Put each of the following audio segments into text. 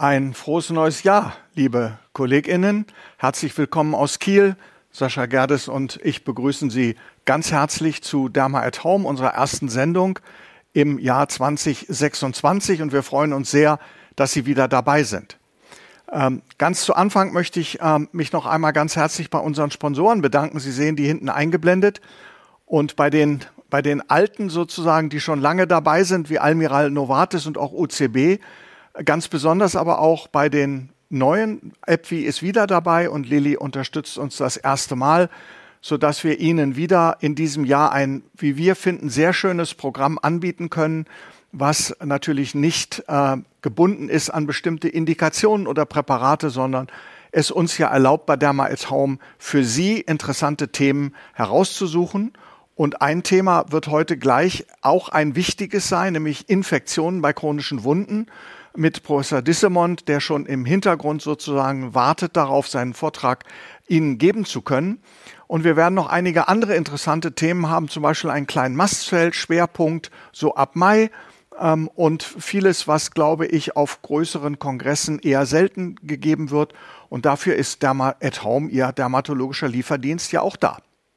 Ein frohes neues Jahr, liebe KollegInnen. Herzlich willkommen aus Kiel. Sascha Gerdes und ich begrüßen Sie ganz herzlich zu Derma at Home, unserer ersten Sendung im Jahr 2026. Und wir freuen uns sehr, dass Sie wieder dabei sind. Ganz zu Anfang möchte ich mich noch einmal ganz herzlich bei unseren Sponsoren bedanken. Sie sehen die hinten eingeblendet. Und bei den Alten sozusagen, die schon lange dabei sind, wie Almiral Novartis und auch UCB, ganz besonders aber auch bei den neuen, AbbVie ist wieder dabei und Lilly unterstützt uns das erste Mal, sodass wir Ihnen wieder in diesem Jahr ein, wie wir finden, sehr schönes Programm anbieten können, was natürlich nicht gebunden ist an bestimmte Indikationen oder Präparate, sondern es uns ja erlaubt, bei Derma at Home für Sie interessante Themen herauszusuchen. Und ein Thema wird heute gleich auch ein wichtiges sein, nämlich Infektionen bei chronischen Wunden mit Professor Dissemont, der schon im Hintergrund sozusagen wartet darauf, seinen Vortrag Ihnen geben zu können. Und wir werden noch einige andere interessante Themen haben, zum Beispiel einen kleinen Mastfeld-Schwerpunkt so ab Mai und vieles, was, glaube ich, auf größeren Kongressen eher selten gegeben wird. Und dafür ist Derma at Home, Ihr dermatologischer Lieferdienst, ja auch da.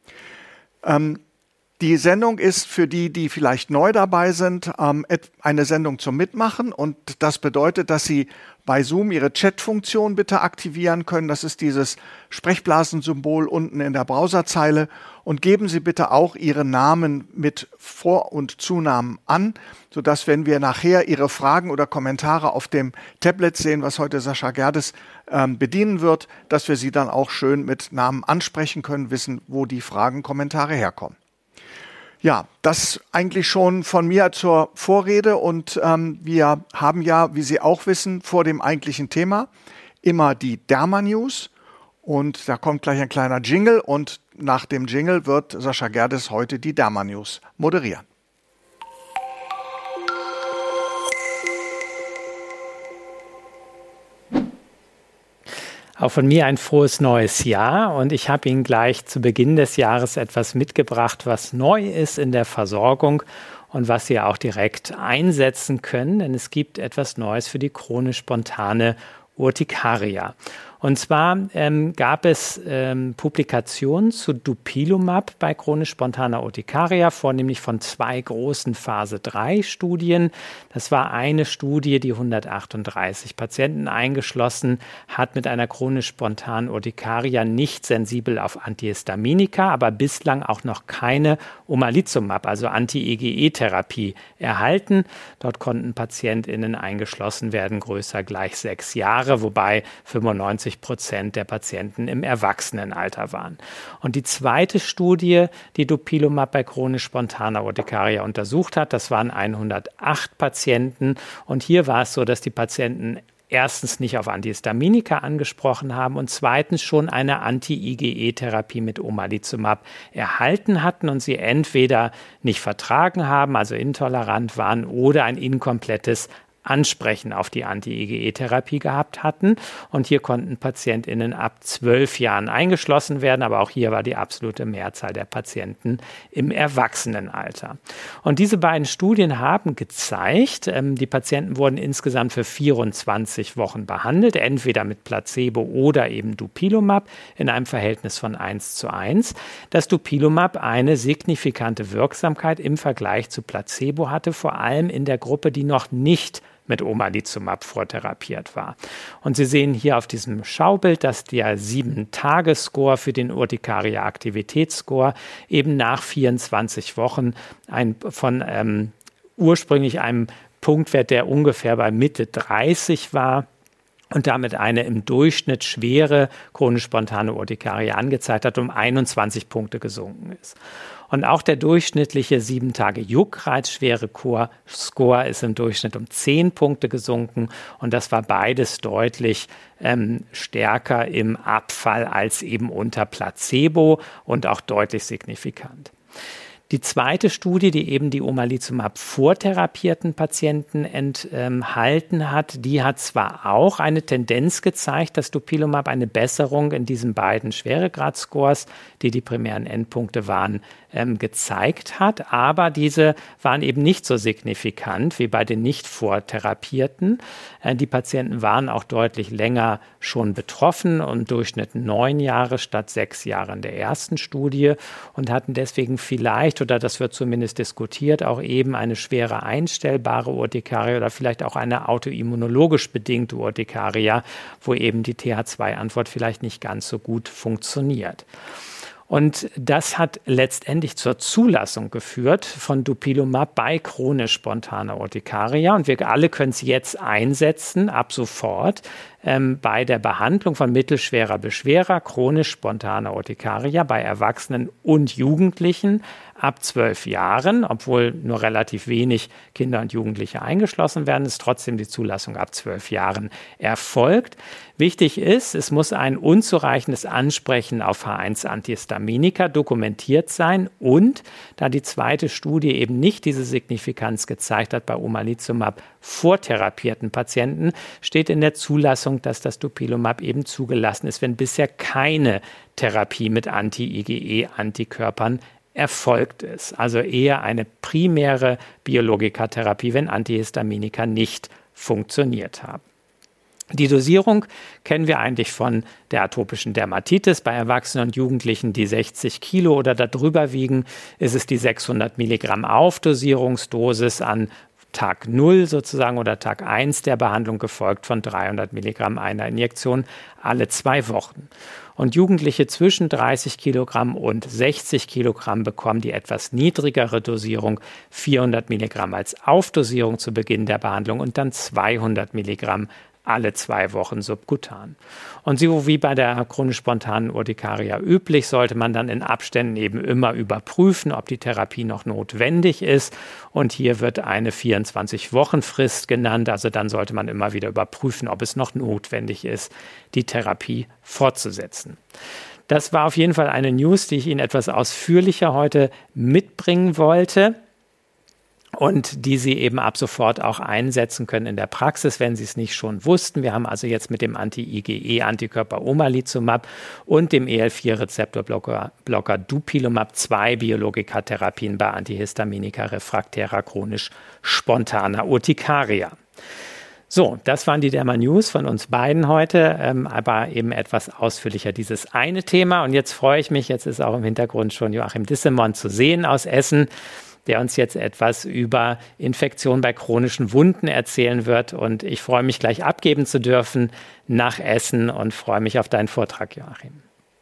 Die Sendung ist für die, die vielleicht neu dabei sind, eine Sendung zum Mitmachen. Und das bedeutet, dass Sie bei Zoom Ihre Chat-Funktion bitte aktivieren können. Das ist dieses Sprechblasensymbol unten in der Browserzeile. Und geben Sie bitte auch Ihren Namen mit Vor- und Zunamen an, sodass, wenn wir nachher Ihre Fragen oder Kommentare auf dem Tablet sehen, was heute Sascha Gerdes bedienen wird, dass wir Sie dann auch schön mit Namen ansprechen können, wissen, wo die Fragen, Kommentare herkommen. Ja, das eigentlich schon von mir zur Vorrede und wir haben ja, wie Sie auch wissen, vor dem eigentlichen Thema immer die Derma-News und da kommt gleich ein kleiner Jingle und nach dem Jingle wird Sascha Gerdes heute die Derma-News moderieren. Auch von mir ein frohes neues Jahr und ich habe Ihnen gleich zu Beginn des Jahres etwas mitgebracht, was neu ist in der Versorgung und was Sie auch direkt einsetzen können, denn es gibt etwas Neues für die chronisch spontane Urtikaria. Und zwar gab es Publikationen zu Dupilumab bei chronisch spontaner Urtikaria, vornehmlich von 2 großen Phase-3-Studien. Das war eine Studie, die 138 Patienten eingeschlossen hat mit einer chronisch spontanen Urtikaria, nicht sensibel auf Antihistaminika, aber bislang auch noch keine Omalizumab, also Anti-IgE-Therapie erhalten. Dort konnten PatientInnen eingeschlossen werden, größer gleich 6 Jahre, wobei 95% der Patienten im Erwachsenenalter waren. Und die zweite Studie, die Dupilumab bei chronisch spontaner Urtikaria untersucht hat, das waren 108 Patienten. Und hier war es so, dass die Patienten erstens nicht auf Antihistaminika angesprochen haben und zweitens schon eine Anti-IgE-Therapie mit Omalizumab erhalten hatten und sie entweder nicht vertragen haben, also intolerant waren, oder ein inkomplettes Ansprechen auf die Anti-IgE-Therapie gehabt hatten. Und hier konnten PatientInnen ab 12 Jahren eingeschlossen werden, aber auch hier war die absolute Mehrzahl der Patienten im Erwachsenenalter. Und diese beiden Studien haben gezeigt, die Patienten wurden insgesamt für 24 Wochen behandelt, entweder mit Placebo oder eben Dupilumab in einem Verhältnis von 1:1, dass Dupilumab eine signifikante Wirksamkeit im Vergleich zu Placebo hatte, vor allem in der Gruppe, die noch nicht mit Omalizumab vortherapiert war. Und Sie sehen hier auf diesem Schaubild, dass der 7-Tage-Score für den Urtikaria-Aktivitätsscore eben nach 24 Wochen von ursprünglich einem Punktwert, der ungefähr bei Mitte 30 war, und damit eine im Durchschnitt schwere chronisch spontane Urtikaria angezeigt hat, um 21 Punkte gesunken ist. Und auch der durchschnittliche 7-Tage-Juckreiz-schwere Score ist im Durchschnitt um 10 Punkte gesunken. Und das war beides deutlich stärker im Abfall als eben unter Placebo und auch deutlich signifikant. Die zweite Studie, die eben die Omalizumab vortherapierten Patienten enthalten hat, die hat zwar auch eine Tendenz gezeigt, dass Dupilumab eine Besserung in diesen beiden Schweregradscores, die die primären Endpunkte waren, gezeigt hat, aber diese waren eben nicht so signifikant wie bei den nicht vortherapierten. Die Patienten waren auch deutlich länger schon betroffen, im Durchschnitt 9 Jahre statt 6 Jahre in der ersten Studie und hatten deswegen vielleicht, oder das wird zumindest diskutiert, auch eben eine schwere einstellbare Urtikaria oder vielleicht auch eine autoimmunologisch bedingte Urtikaria, wo eben die TH2-Antwort vielleicht nicht ganz so gut funktioniert. Und das hat letztendlich zur Zulassung geführt von Dupilumab bei chronisch spontaner Urtikaria. Und wir alle können es jetzt einsetzen, ab sofort, bei der Behandlung von mittelschwerer bis schwerer chronisch spontaner Urtikaria bei Erwachsenen und Jugendlichen ab 12 Jahren, obwohl nur relativ wenig Kinder und Jugendliche eingeschlossen werden, ist trotzdem die Zulassung ab 12 Jahren erfolgt. Wichtig ist, es muss ein unzureichendes Ansprechen auf H1-Antihistaminika dokumentiert sein und da die zweite Studie eben nicht diese Signifikanz gezeigt hat bei Omalizumab vortherapierten Patienten, steht in der Zulassung, dass das Dupilumab eben zugelassen ist, wenn bisher keine Therapie mit Anti-IgE-Antikörpern erfolgt ist. Also eher eine primäre Biologikatherapie, wenn Antihistaminika nicht funktioniert haben. Die Dosierung kennen wir eigentlich von der atopischen Dermatitis. Bei Erwachsenen und Jugendlichen, die 60 Kilo oder darüber wiegen, ist es die 600 Milligramm Aufdosierungsdosis an Tag 0 sozusagen oder Tag 1 der Behandlung, gefolgt von 300 Milligramm einer Injektion alle 2 Wochen. Und Jugendliche zwischen 30 Kilogramm und 60 Kilogramm bekommen die etwas niedrigere Dosierung, 400 Milligramm als Aufdosierung zu Beginn der Behandlung und dann 200 Milligramm alle 2 Wochen subkutan. Und so wie bei der chronisch spontanen Urtikaria üblich, sollte man dann in Abständen eben immer überprüfen, ob die Therapie noch notwendig ist. Und hier wird eine 24-Wochen-Frist genannt. Also dann sollte man immer wieder überprüfen, ob es noch notwendig ist, die Therapie fortzusetzen. Das war auf jeden Fall eine News, die ich Ihnen etwas ausführlicher heute mitbringen wollte. Und die Sie eben ab sofort auch einsetzen können in der Praxis, wenn Sie es nicht schon wussten. Wir haben also jetzt mit dem Anti-IgE-Antikörper Omalizumab und dem EL4-Rezeptorblocker Dupilumab 2 Biologikatherapien bei Antihistaminika refraktärer chronisch spontaner Urtikaria. So, das waren die Derma-News von uns beiden heute, aber eben etwas ausführlicher dieses eine Thema. Und jetzt freue ich mich, jetzt ist auch im Hintergrund schon Joachim Dissemont zu sehen aus Essen, der uns jetzt etwas über Infektionen bei chronischen Wunden erzählen wird. Und ich freue mich, gleich abgeben zu dürfen nach Essen und freue mich auf deinen Vortrag, Joachim.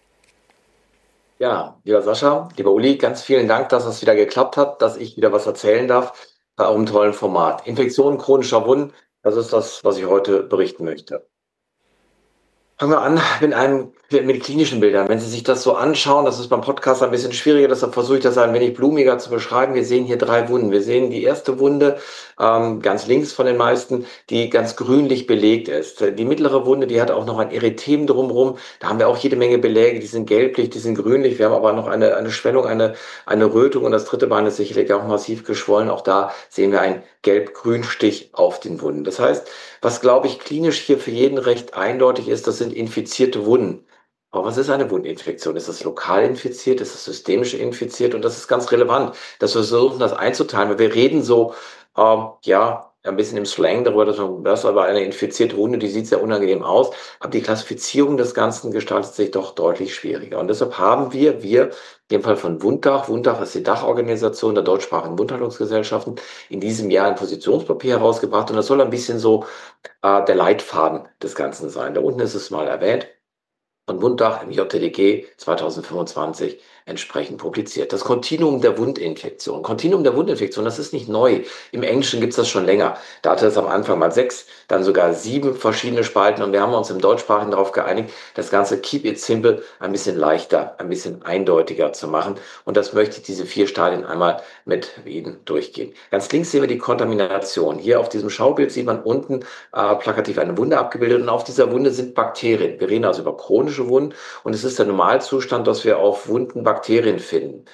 Ja, lieber Sascha, lieber Uli, ganz vielen Dank, dass es wieder geklappt hat, dass ich wieder was erzählen darf bei einem tollen Format. Infektionen chronischer Wunden, das ist das, was ich heute berichten möchte. Fangen wir an mit klinischen Bildern. Wenn Sie sich das so anschauen, das ist beim Podcast ein bisschen schwieriger, deshalb versuche ich das ein wenig blumiger zu beschreiben. Wir sehen hier 3 Wunden. Wir sehen die erste Wunde, ganz links von den meisten, die ganz grünlich belegt ist. Die mittlere Wunde, die hat auch noch ein Erythem drumherum. Da haben wir auch jede Menge Beläge, die sind gelblich, die sind grünlich. Wir haben aber noch eine Schwellung, eine Rötung und das dritte Bein ist sicherlich auch massiv geschwollen. Auch da sehen wir einen gelb-grün-Stich auf den Wunden. Das heißt, was, glaube ich, klinisch hier für jeden recht eindeutig ist, das sind infizierte Wunden. Aber was ist eine Wundinfektion? Ist es lokal infiziert? Ist es systemisch infiziert? Und das ist ganz relevant, dass wir versuchen, das einzuteilen, weil wir reden so, ein bisschen im Slang darüber, dass das aber eine infizierte Wunde, die sieht sehr unangenehm aus. Aber die Klassifizierung des Ganzen gestaltet sich doch deutlich schwieriger. Und deshalb haben wir in dem Fall von Wunddach ist die Dachorganisation der deutschsprachigen Wundheilungsgesellschaften, in diesem Jahr ein Positionspapier herausgebracht. Und das soll ein bisschen so der Leitfaden des Ganzen sein. Da unten ist es mal erwähnt. Von Wunddach im JTDG 2025 entsprechend publiziert. Das Kontinuum der Wundinfektion. Kontinuum der Wundinfektion, das ist nicht neu. Im Englischen gibt es das schon länger. Da hatte es am Anfang mal 6, dann sogar 7 verschiedene Spalten und wir haben uns im Deutschsprachigen darauf geeinigt, das Ganze keep it simple ein bisschen leichter, ein bisschen eindeutiger zu machen. Und das möchte ich diese 4 Stadien einmal mit Ihnen durchgehen. Ganz links sehen wir die Kontamination. Hier auf diesem Schaubild sieht man unten plakativ eine Wunde abgebildet und auf dieser Wunde sind Bakterien. Wir reden also über chronische Wunden und es ist der Normalzustand, dass wir auf Wunden Bakterien finden.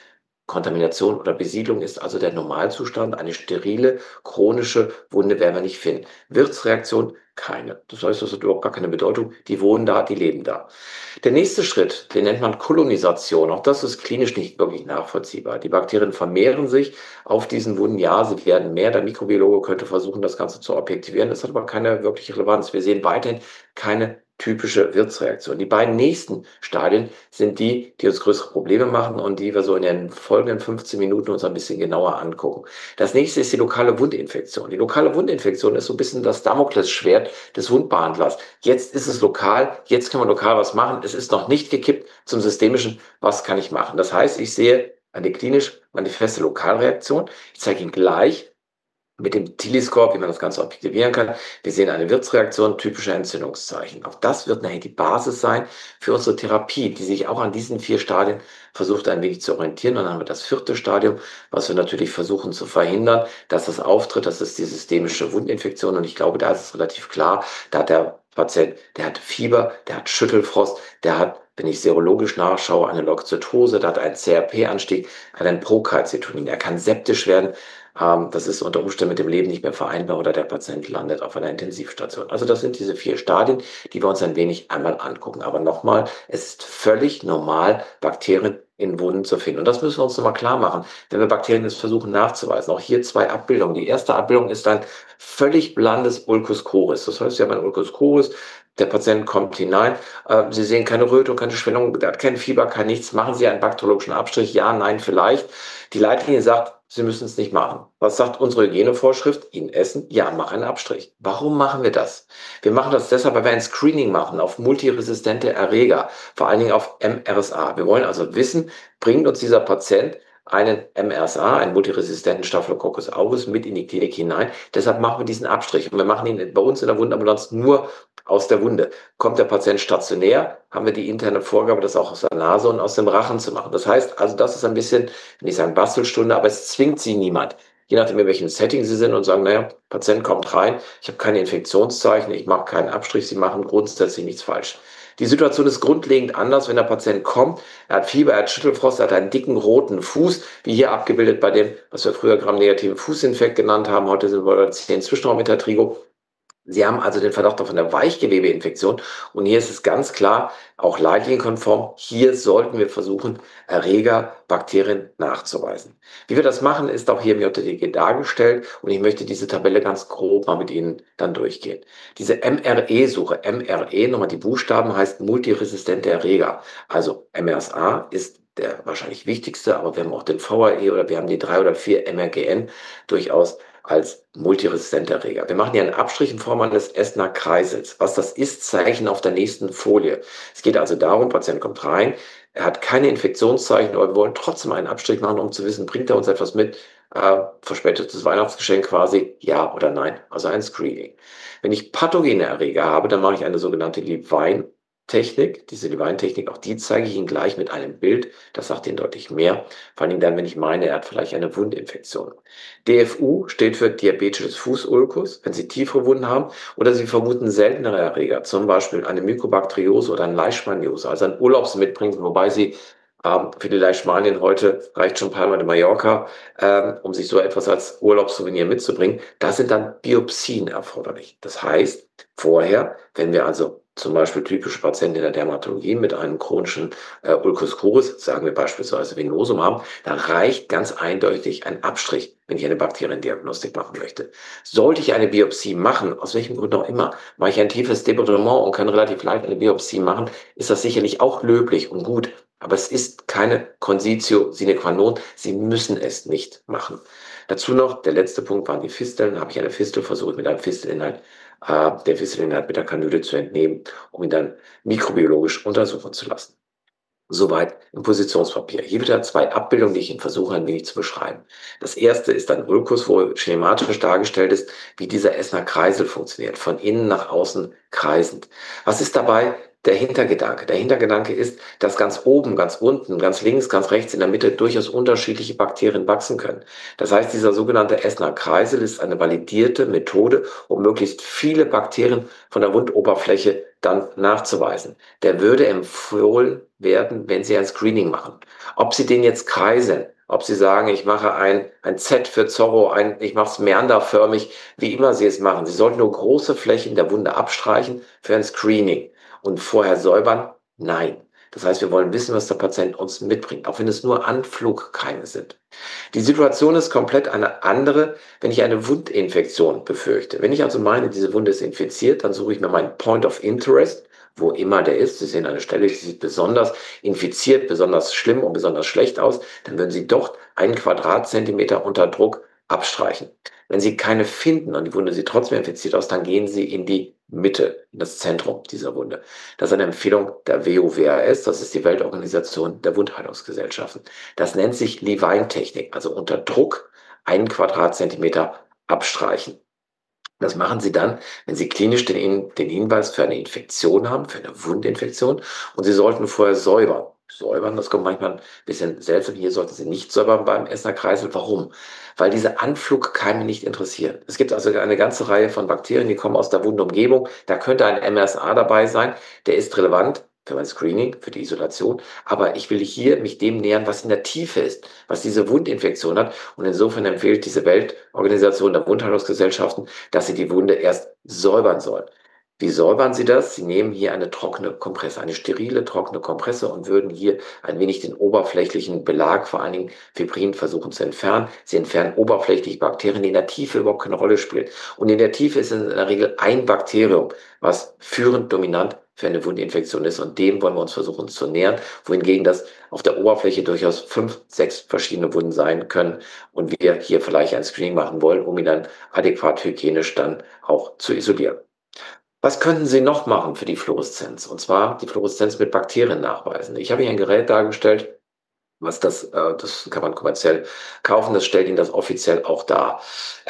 Kontamination oder Besiedlung ist also der Normalzustand. Eine sterile, chronische Wunde werden wir nicht finden. Wirtsreaktion, keine. Das heißt, das hat überhaupt gar keine Bedeutung. Die wohnen da, die leben da. Der nächste Schritt, den nennt man Kolonisation. Auch das ist klinisch nicht wirklich nachvollziehbar. Die Bakterien vermehren sich auf diesen Wunden. Ja, sie werden mehr. Der Mikrobiologe könnte versuchen, das Ganze zu objektivieren. Das hat aber keine wirkliche Relevanz. Wir sehen weiterhin keine typische Wirtsreaktion. Die beiden nächsten Stadien sind die, die uns größere Probleme machen und die wir so in den folgenden 15 Minuten uns ein bisschen genauer angucken. Das nächste ist die lokale Wundinfektion. Die lokale Wundinfektion ist so ein bisschen das Damoklesschwert des Wundbehandlers. Jetzt ist es lokal, jetzt kann man lokal was machen. Es ist noch nicht gekippt zum systemischen. Was kann ich machen? Das heißt, ich sehe eine klinisch manifeste Lokalreaktion. Ich zeige Ihnen gleich mit dem Telescope, wie man das Ganze objektivieren kann. Wir sehen eine Wirtsreaktion, typische Entzündungszeichen. Auch das wird nachher die Basis sein für unsere Therapie, die sich auch an diesen 4 Stadien versucht ein wenig zu orientieren. Und dann haben wir das 4. Stadium, was wir natürlich versuchen zu verhindern, dass das auftritt. Das ist die systemische Wundinfektion. Und ich glaube, da ist es relativ klar, da hat der Patient, der hat Fieber, der hat Schüttelfrost, der hat, wenn ich serologisch nachschaue, eine Leukozytose, der hat einen CRP-Anstieg, einen Procalcitonin. Er kann septisch werden. Das ist unter Umständen mit dem Leben nicht mehr vereinbar oder der Patient landet auf einer Intensivstation. Also das sind diese 4 Stadien, die wir uns ein wenig einmal angucken. Aber nochmal, es ist völlig normal, Bakterien in Wunden zu finden. Und das müssen wir uns nochmal klar machen, wenn wir Bakterien jetzt versuchen nachzuweisen. Auch hier 2 Abbildungen. Die erste Abbildung ist ein völlig blandes Ulcus coris. Das heißt, Sie haben ein Ulcus coris, der Patient kommt hinein, Sie sehen keine Rötung, keine Schwellung, der hat kein Fieber, kein nichts. Machen Sie einen bakteriologischen Abstrich? Ja, nein, vielleicht. Die Leitlinie sagt, Sie müssen es nicht machen. Was sagt unsere Hygienevorschrift? Ihnen essen? Ja, mach einen Abstrich. Warum machen wir das? Wir machen das deshalb, weil wir ein Screening machen auf multiresistente Erreger, vor allen Dingen auf MRSA. Wir wollen also wissen, bringt uns dieser Patient einen MRSA, einen multiresistenten Staphylococcus aureus, mit in die Klinik hinein. Deshalb machen wir diesen Abstrich. Und wir machen ihn bei uns in der Wundambulanz nur aus der Wunde. Kommt der Patient stationär, haben wir die interne Vorgabe, das auch aus der Nase und aus dem Rachen zu machen. Das heißt, also das ist ein bisschen, wenn ich sagen Bastelstunde, aber es zwingt Sie niemand. Je nachdem, in welchem Setting Sie sind und sagen, naja, Patient kommt rein, ich habe keine Infektionszeichen, ich mache keinen Abstrich, Sie machen grundsätzlich nichts falsch. Die Situation ist grundlegend anders, wenn der Patient kommt, er hat Fieber, er hat Schüttelfrost, er hat einen dicken roten Fuß, wie hier abgebildet bei dem, was wir früher gramnegativen Fußinfekt genannt haben. Heute sind wir bei 10 Zwischenraumintertrigo. Sie haben also den Verdacht auf eine Weichgewebeinfektion und hier ist es ganz klar, auch leitlinienkonform, hier sollten wir versuchen, Erreger, Bakterien nachzuweisen. Wie wir das machen, ist auch hier im JTG dargestellt und ich möchte diese Tabelle ganz grob mal mit Ihnen dann durchgehen. Diese MRE-Suche, MRE, nochmal die Buchstaben, heißt multiresistente Erreger. Also MRSA ist der wahrscheinlich wichtigste, aber wir haben auch den VAE oder wir haben die 3 oder 4 MRGN durchaus als multiresistente Erreger. Wir machen hier einen Abstrich in Form eines Essner-Kreisels. Was das ist, zeichnen auf der nächsten Folie. Es geht also darum, Patient kommt rein, er hat keine Infektionszeichen, aber wir wollen trotzdem einen Abstrich machen, um zu wissen, bringt er uns etwas mit, verspätetes Weihnachtsgeschenk quasi, ja oder nein, also ein Screening. Wenn ich pathogene Erreger habe, dann mache ich eine sogenannte Levine-Technik. Diese Levine-Technik, auch die zeige ich Ihnen gleich mit einem Bild. Das sagt Ihnen deutlich mehr. Vor allem dann, wenn ich meine, er hat vielleicht eine Wundinfektion. DFU steht für diabetisches Fußulkus, wenn Sie tiefere Wunden haben oder Sie vermuten seltenere Erreger, zum Beispiel eine Mykobakteriose oder eine Leishmaniose, also ein Urlaubsmitbringen, wobei Sie für die Leishmanien heute reicht schon Palma de Mallorca, um sich so etwas als Urlaubssouvenir mitzubringen. Da sind dann Biopsien erforderlich. Das heißt, vorher, wenn wir also zum Beispiel typische Patienten in der Dermatologie mit einem chronischen Ulcus coris, sagen wir beispielsweise Venosum haben, da reicht ganz eindeutig ein Abstrich, wenn ich eine Bakteriendiagnostik machen möchte. Sollte ich eine Biopsie machen, aus welchem Grund auch immer, mache ich ein tiefes Debridement und kann relativ leicht eine Biopsie machen, ist das sicherlich auch löblich und gut. Aber es ist keine Conditio sine qua non. Sie müssen es nicht machen. Dazu noch, der letzte Punkt waren die Fisteln. Habe ich eine Fistel versucht, mit einem Fistelinhalt, der Fistelinhalt mit der Kanüle zu entnehmen, um ihn dann mikrobiologisch untersuchen zu lassen. Soweit im Positionspapier. Hier wieder 2 Abbildungen, die ich Ihnen versuche, ein wenig zu beschreiben. Das erste ist ein Ulkus, wo schematisch dargestellt ist, wie dieser Essner Kreisel funktioniert, von innen nach außen kreisend. Was ist dabei der Hintergedanke? Der Hintergedanke ist, dass ganz oben, ganz unten, ganz links, ganz rechts, in der Mitte durchaus unterschiedliche Bakterien wachsen können. Das heißt, dieser sogenannte Essner Kreisel ist eine validierte Methode, um möglichst viele Bakterien von der Wundoberfläche dann nachzuweisen. Der würde empfohlen werden, wenn Sie ein Screening machen. Ob Sie den jetzt kreiseln ob Sie sagen, ich mache ein Z für Zorro, ich mache es meanderförmig, wie immer Sie es machen. Sie sollten nur große Flächen der Wunde abstreichen für ein Screening und vorher säubern. Nein. Das heißt, wir wollen wissen, was der Patient uns mitbringt, auch wenn es nur Anflugkeime sind. Die Situation ist komplett eine andere, wenn ich eine Wundinfektion befürchte. Wenn ich also meine, diese Wunde ist infiziert, dann suche ich mir meinen Point of Interest, wo immer der ist. Sie sehen eine Stelle, die sieht besonders infiziert, besonders schlimm und besonders schlecht aus. Dann würden Sie dort einen Quadratzentimeter unter Druck abstreichen. Wenn Sie keine finden und die Wunde sieht trotzdem infiziert aus, dann gehen Sie in die Mitte, in das Zentrum dieser Wunde. Das ist eine Empfehlung der WUWAS, das ist die Weltorganisation der Wundheilungsgesellschaften. Das nennt sich Levine-Technik, also unter Druck einen Quadratzentimeter abstreichen. Das machen Sie dann, wenn Sie klinisch den Hinweis für eine Infektion haben, für eine Wundinfektion, und Sie sollten vorher säubern. Säubern, das kommt manchmal ein bisschen seltsam. Hier sollten Sie nicht säubern beim Essner-Kreisel. Warum? Weil diese Anflugkeime nicht interessieren. Es gibt also eine ganze Reihe von Bakterien, die kommen aus der Wundumgebung. Da könnte ein MRSA dabei sein. Der ist relevant für mein Screening, für die Isolation. Aber ich will hier mich dem nähern, was in der Tiefe ist, was diese Wundinfektion hat. Und insofern empfiehlt diese Weltorganisation der Wundheilungsgesellschaften, dass Sie die Wunde erst säubern sollen. Wie säubern Sie das? Sie nehmen hier eine trockene Kompresse, eine sterile trockene Kompresse und würden hier ein wenig den oberflächlichen Belag, vor allen Dingen Fibrin, versuchen zu entfernen. Sie entfernen oberflächlich Bakterien, die in der Tiefe überhaupt keine Rolle spielen. Und in der Tiefe ist in der Regel ein Bakterium, was führend dominant für eine Wundinfektion ist. Und dem wollen wir uns versuchen zu nähern, wohingegen das auf der Oberfläche durchaus 5, 6 verschiedene Wunden sein können und wir hier vielleicht ein Screening machen wollen, um ihn dann adäquat hygienisch dann auch zu isolieren. Was könnten Sie noch machen für die Fluoreszenz? Und zwar die Fluoreszenz mit Bakterien nachweisen. Ich habe hier ein Gerät dargestellt, das kann man kommerziell kaufen, das stellt Ihnen das offiziell auch dar.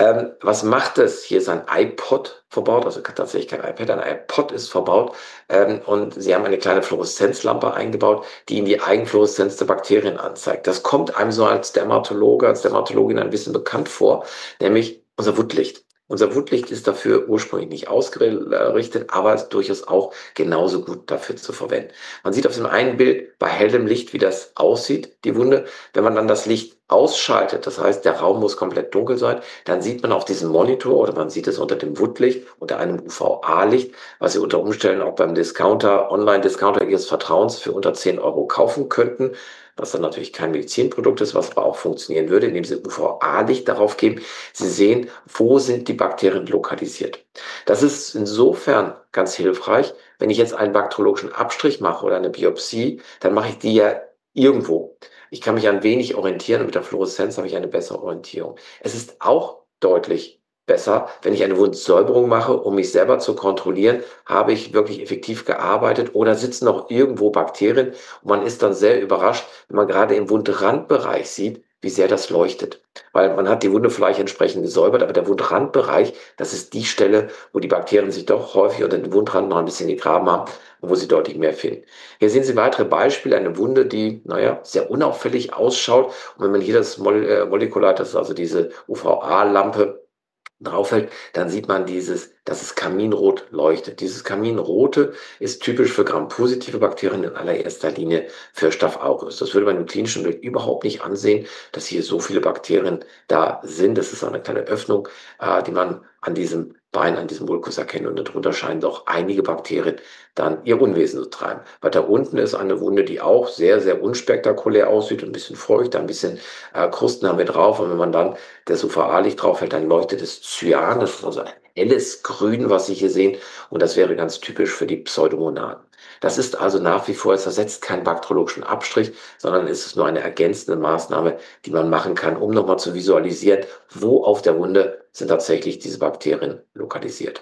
Was macht es? Hier ist ein iPod verbaut, also tatsächlich kein iPad, ein iPod ist verbaut, und Sie haben eine kleine Fluoreszenzlampe eingebaut, die Ihnen die Eigenfluoreszenz der Bakterien anzeigt. Das kommt einem so als Dermatologe, als Dermatologin ein bisschen bekannt vor, nämlich unser Wundlicht. Unser Wundlicht ist dafür ursprünglich nicht ausgerichtet, aber ist durchaus auch genauso gut dafür zu verwenden. Man sieht auf dem einen Bild bei hellem Licht, wie das aussieht, die Wunde. Wenn man dann das Licht ausschaltet, das heißt, der Raum muss komplett dunkel sein, dann sieht man auf diesem Monitor oder man sieht es unter dem Wundlicht, unter einem UVA-Licht, was Sie unter Umständen auch beim Discounter, Online-Discounter Ihres Vertrauens für unter 10 Euro kaufen könnten, was dann natürlich kein Medizinprodukt ist, was aber auch funktionieren würde, indem Sie UVA-Licht darauf geben. Sie sehen, wo sind die Bakterien lokalisiert. Das ist insofern ganz hilfreich. Wenn ich jetzt einen bakteriologischen Abstrich mache oder eine Biopsie, dann mache ich die ja irgendwo. Ich kann mich ein wenig orientieren und mit der Fluoreszenz habe ich eine bessere Orientierung. Es ist auch deutlich besser, wenn ich eine Wundsäuberung mache, um mich selber zu kontrollieren, habe ich wirklich effektiv gearbeitet oder sitzen noch irgendwo Bakterien, und man ist dann sehr überrascht, wenn man gerade im Wundrandbereich sieht, wie sehr das leuchtet. Weil man hat die Wunde vielleicht entsprechend gesäubert, aber der Wundrandbereich, das ist die Stelle, wo die Bakterien sich doch häufig unter den Wundrand noch ein bisschen gegraben haben und wo sie deutlich mehr finden. Hier sehen Sie weitere Beispiele, eine Wunde, die, sehr unauffällig ausschaut. Und wenn man hier das Molekular, das ist also diese UVA-Lampe, draufhält, dann sieht man dass es kaminrot leuchtet. Dieses Kaminrote ist typisch für Gram-positive Bakterien, in allererster Linie für Staph aureus. Das würde man im klinischen Bild überhaupt nicht ansehen, dass hier so viele Bakterien da sind. Das ist eine kleine Öffnung, die man an diesem Bein, an diesem Vulkus erkennt, und darunter scheinen doch einige Bakterien dann ihr Unwesen zu treiben. Weiter unten ist eine Wunde, die auch sehr, sehr unspektakulär aussieht, ein bisschen feucht, ein bisschen Krusten haben wir drauf, und wenn man dann das UVA-Licht draufhält, dann leuchtet es Cyan, das ist also ein helles Grün, was Sie hier sehen, und das wäre ganz typisch für die Pseudomonaden. Das ist also nach wie vor, es ersetzt keinen bakteriologischen Abstrich, sondern es ist nur eine ergänzende Maßnahme, die man machen kann, um nochmal zu visualisieren, wo auf der Wunde sind tatsächlich diese Bakterien lokalisiert.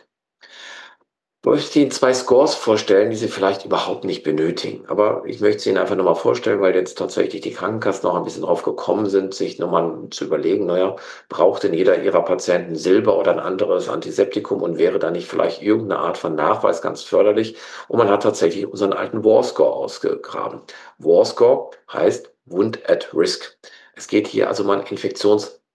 Ich möchte Ihnen 2 Scores vorstellen, die Sie vielleicht überhaupt nicht benötigen. Aber ich möchte sie Ihnen einfach nochmal vorstellen, weil jetzt tatsächlich die Krankenkassen auch ein bisschen drauf gekommen sind, sich nochmal zu überlegen, braucht denn jeder ihrer Patienten Silber oder ein anderes Antiseptikum, und wäre da nicht vielleicht irgendeine Art von Nachweis ganz förderlich? Und man hat tatsächlich unseren alten WAR-Score ausgegraben. WAR-Score heißt Wound at Risk. Es geht hier also um ein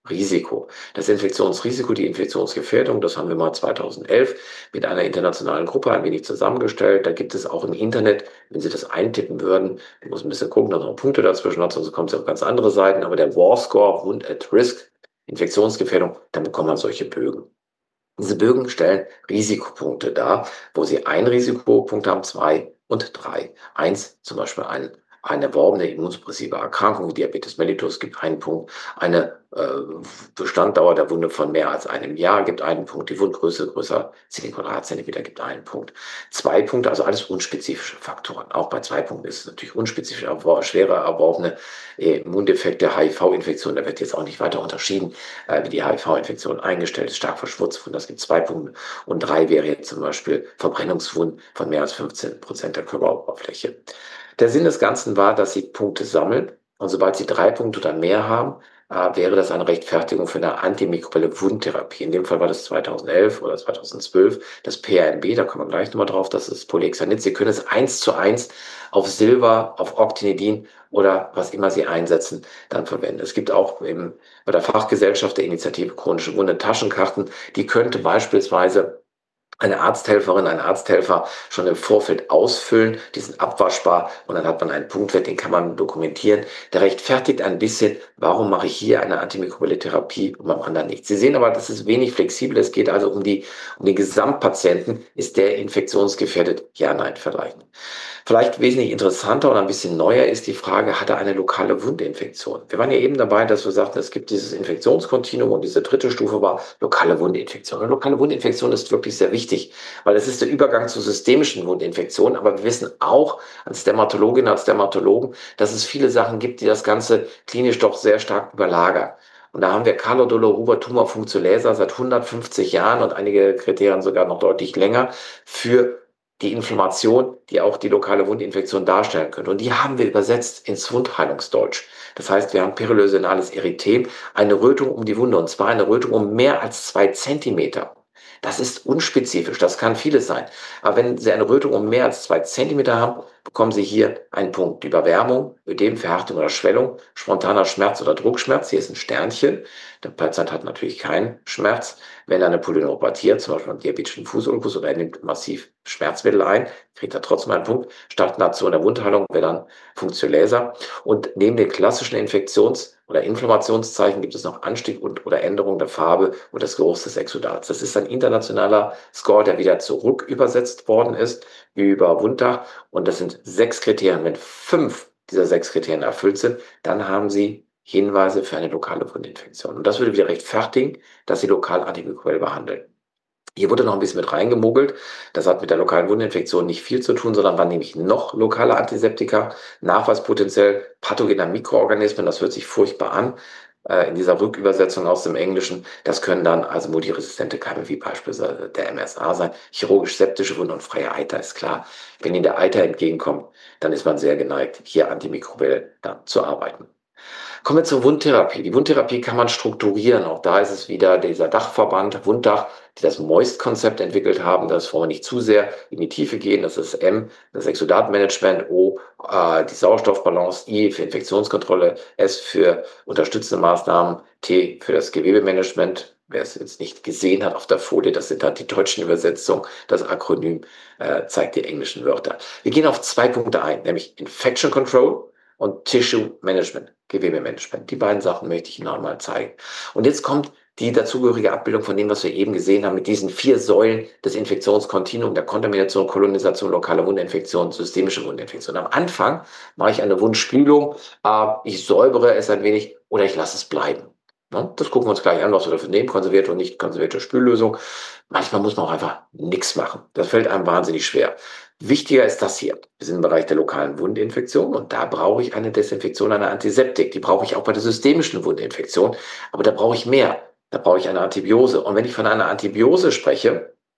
Risiko. Das Infektionsrisiko, die Infektionsgefährdung, das haben wir mal 2011 mit einer internationalen Gruppe ein wenig zusammengestellt. Da gibt es auch im Internet, wenn Sie das eintippen würden, ich muss ein bisschen gucken, dass noch Punkte dazwischen hat, sonst kommt es auf ganz andere Seiten, aber der WAR-Score, Wound at Risk, Infektionsgefährdung, dann bekommt man solche Bögen. Diese Bögen stellen Risikopunkte dar, wo Sie einen Risikopunkt haben, 2 und 3. 1 zum Beispiel eine erworbene immunsuppressive Erkrankung wie Diabetes mellitus gibt einen Punkt, eine Bestanddauer der Wunde von mehr als einem Jahr gibt einen Punkt, die Wundgröße größer 10 Quadratzentimeter gibt einen Punkt. 2 Punkte, also alles unspezifische Faktoren. Auch bei 2 Punkten ist es natürlich unspezifisch, aber schwerer erworbene Immundefekte, HIV-Infektion, da wird jetzt auch nicht weiter unterschieden, wie die HIV-Infektion eingestellt ist, stark verschwurzt. Und das gibt 2 Punkte. Und 3 wäre jetzt zum Beispiel Verbrennungswunden von mehr als 15% der Körperoberfläche. Der Sinn des Ganzen war, dass Sie Punkte sammeln. Und sobald Sie 3 Punkte oder mehr haben, wäre das eine Rechtfertigung für eine antimikrobielle Wundtherapie. In dem Fall war das 2011 oder 2012 das PRMB, da kommen wir gleich nochmal drauf, das ist Polixanid. Sie können es 1:1 auf Silber, auf Octinidin oder was immer Sie einsetzen, dann verwenden. Es gibt auch bei der Fachgesellschaft der Initiative Chronische Wunde Taschenkarten, die könnte beispielsweise eine Arzthelferin, ein Arzthelfer schon im Vorfeld ausfüllen. Die sind abwaschbar und dann hat man einen Punktwert, den kann man dokumentieren. Der rechtfertigt ein bisschen, warum mache ich hier eine antimikrobielle Therapie und beim anderen nicht. Sie sehen aber, das ist wenig flexibel. Es geht also um den Gesamtpatienten. Ist der infektionsgefährdet? Ja, nein, vergleichen. Vielleicht wesentlich interessanter oder ein bisschen neuer ist die Frage, hat er eine lokale Wundinfektion? Wir waren ja eben dabei, dass wir sagten, es gibt dieses Infektionskontinuum und diese dritte Stufe war lokale Wundinfektion. Und lokale Wundinfektion ist wirklich sehr wichtig, weil es ist der Übergang zur systemischen Wundinfektion. Aber wir wissen auch als Dermatologinnen, als Dermatologen, dass es viele Sachen gibt, die das Ganze klinisch doch sehr stark überlagern. Und da haben wir Calodoluruba Tumor Functiosa seit 150 Jahren und einige Kriterien sogar noch deutlich länger für die Inflammation, die auch die lokale Wundinfektion darstellen könnte. Und die haben wir übersetzt ins Wundheilungsdeutsch. Das heißt, wir haben perilesionales Erythem, eine Rötung um die Wunde, und zwar eine Rötung um mehr als 2 Zentimeter. Das ist unspezifisch, das kann vieles sein. Aber wenn Sie eine Rötung um mehr als 2 Zentimeter haben, bekommen Sie hier einen Punkt. Überwärmung, Ödem, Verhärtung oder Schwellung, spontaner Schmerz oder Druckschmerz, hier ist ein Sternchen. Der Patient hat natürlich keinen Schmerz. Wenn er eine Polyneuropathie hat, zum Beispiel einen diabetischen Fußulkus, oder er nimmt massiv Schmerzmittel ein, kriegt er trotzdem einen Punkt. Stagnation der Wundheilung wäre dann Functiosa. Und neben den klassischen Infektions- oder Inflammationszeichen gibt es noch Anstieg oder Änderung der Farbe und des Geruchs des Exudats. Das ist ein internationaler Score, der wieder zurück übersetzt worden ist über Wundtag. Und das sind 6 Kriterien. Wenn 5 dieser 6 Kriterien erfüllt sind, dann haben Sie Hinweise für eine lokale Wundinfektion. Und das würde wieder rechtfertigen, dass Sie lokal antimikrobiell behandeln. Hier wurde noch ein bisschen mit reingemogelt. Das hat mit der lokalen Wundinfektion nicht viel zu tun, sondern waren nämlich noch lokale Antiseptika, nachweispotenziell pathogener Mikroorganismen. Das hört sich furchtbar an in dieser Rückübersetzung aus dem Englischen. Das können dann also multiresistente Keime wie beispielsweise der MSA sein. Chirurgisch septische Wunde und freie Eiter ist klar. Wenn Ihnen der Eiter entgegenkommt, dann ist man sehr geneigt, hier antimikrobiell dann zu arbeiten. Kommen wir zur Wundtherapie. Die Wundtherapie kann man strukturieren. Auch da ist es wieder dieser Dachverband, Wunddach, die das MOIST-Konzept entwickelt haben. Das wollen wir nicht zu sehr in die Tiefe gehen. Das ist M, das Exudatmanagement, O, die Sauerstoffbalance, I für Infektionskontrolle, S für unterstützende Maßnahmen, T für das Gewebemanagement. Wer es jetzt nicht gesehen hat auf der Folie, das sind halt die deutschen Übersetzungen. Das Akronym zeigt die englischen Wörter. Wir gehen auf 2 Punkte ein, nämlich Infection Control und Tissue Management, Gewebemanagement. Die beiden Sachen möchte ich Ihnen einmal zeigen. Und jetzt kommt die dazugehörige Abbildung von dem, was wir eben gesehen haben, mit diesen 4 Säulen des Infektionskontinuums, der Kontamination, Kolonisation, lokale Wundinfektion, systemische Wundinfektion. Am Anfang mache ich eine Wundspülung, ich säubere es ein wenig oder ich lasse es bleiben. Das gucken wir uns gleich an, was wir dafür nehmen, konservierte und nicht konservierte Spüllösung. Manchmal muss man auch einfach nichts machen. Das fällt einem wahnsinnig schwer. Wichtiger ist das hier. Wir sind im Bereich der lokalen Wundinfektion und da brauche ich eine Desinfektion, eine Antiseptik. Die brauche ich auch bei der systemischen Wundinfektion, aber da brauche ich mehr. Da brauche ich eine Antibiose. Und wenn ich von einer Antibiose spreche,